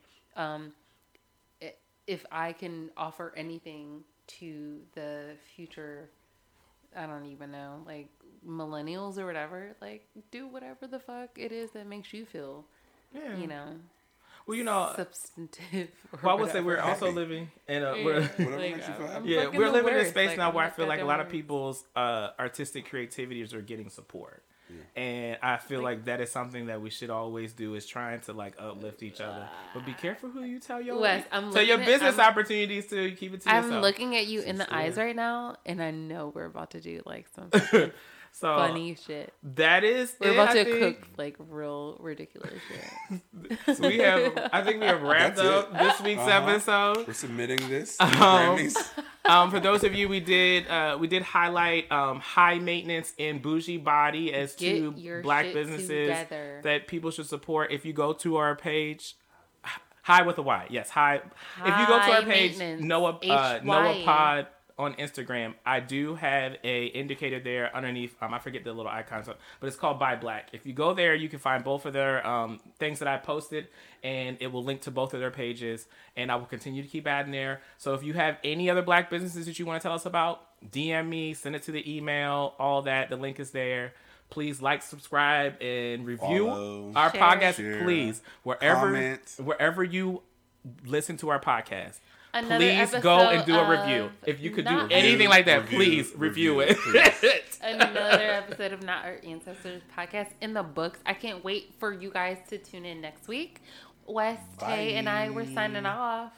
if I can offer anything to the future, I don't even know, like millennials or whatever, like do whatever the fuck it is that makes you feel, you know. Well, you know, substantive. Well, I would say we're also living in a we're living in a space now where I feel like a lot of people's artistic creativities are getting support. Yeah. And I feel like that is something that we should always do, is trying to like uplift each other. But be careful who you tell your business opportunities to. Keep it to yourself. I'm looking at you in the eyes right now, and I know we're about to do like some so funny shit. That is, we're about to cook like real ridiculous shit. So I think we have wrapped up this week's episode. We're submitting this. For those of you, we did highlight High Maintenance and Bougie Body as two Black businesses that people should support. If you go to our page, High with a Y, yes, High. If you go to our page, Noah Pod on Instagram, I do have a indicator there underneath. I forget the little icon, but it's called Buy Black. If you go there, you can find both of their things that I posted, and it will link to both of their pages. And I will continue to keep adding there. So if you have any other Black businesses that you want to tell us about, DM me, send it to the email, all that. The link is there. Please like, subscribe, and review our podcast. Please, wherever you listen to our podcast. Please go and do a review. If you could do anything like that, please review it. Another episode of Not Our Ancestors podcast in the books. I can't wait for you guys to tune in next week. Wes, Tay, and I were signing off.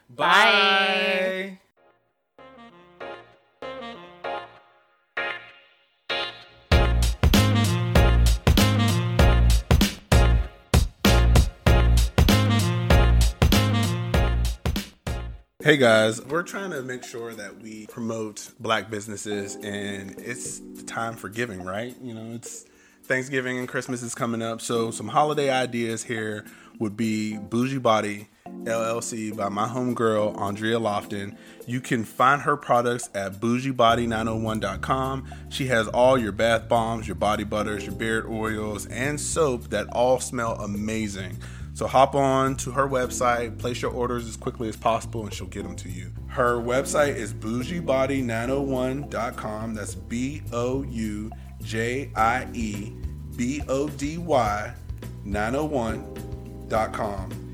Bye. Hey guys, we're trying to make sure that we promote Black businesses, and it's the time for giving, right? You know, it's Thanksgiving and Christmas is coming up, so some holiday ideas here would be Bougie Body LLC by my homegirl Andrea Lofton. You can find her products at bougiebody901.com. She has all your bath bombs, your body butters, your beard oils, and soap that all smell amazing. So hop on to her website, place your orders as quickly as possible, and she'll get them to you. Her website is bougiebody901.com. That's BOUJIEBODY 901.com.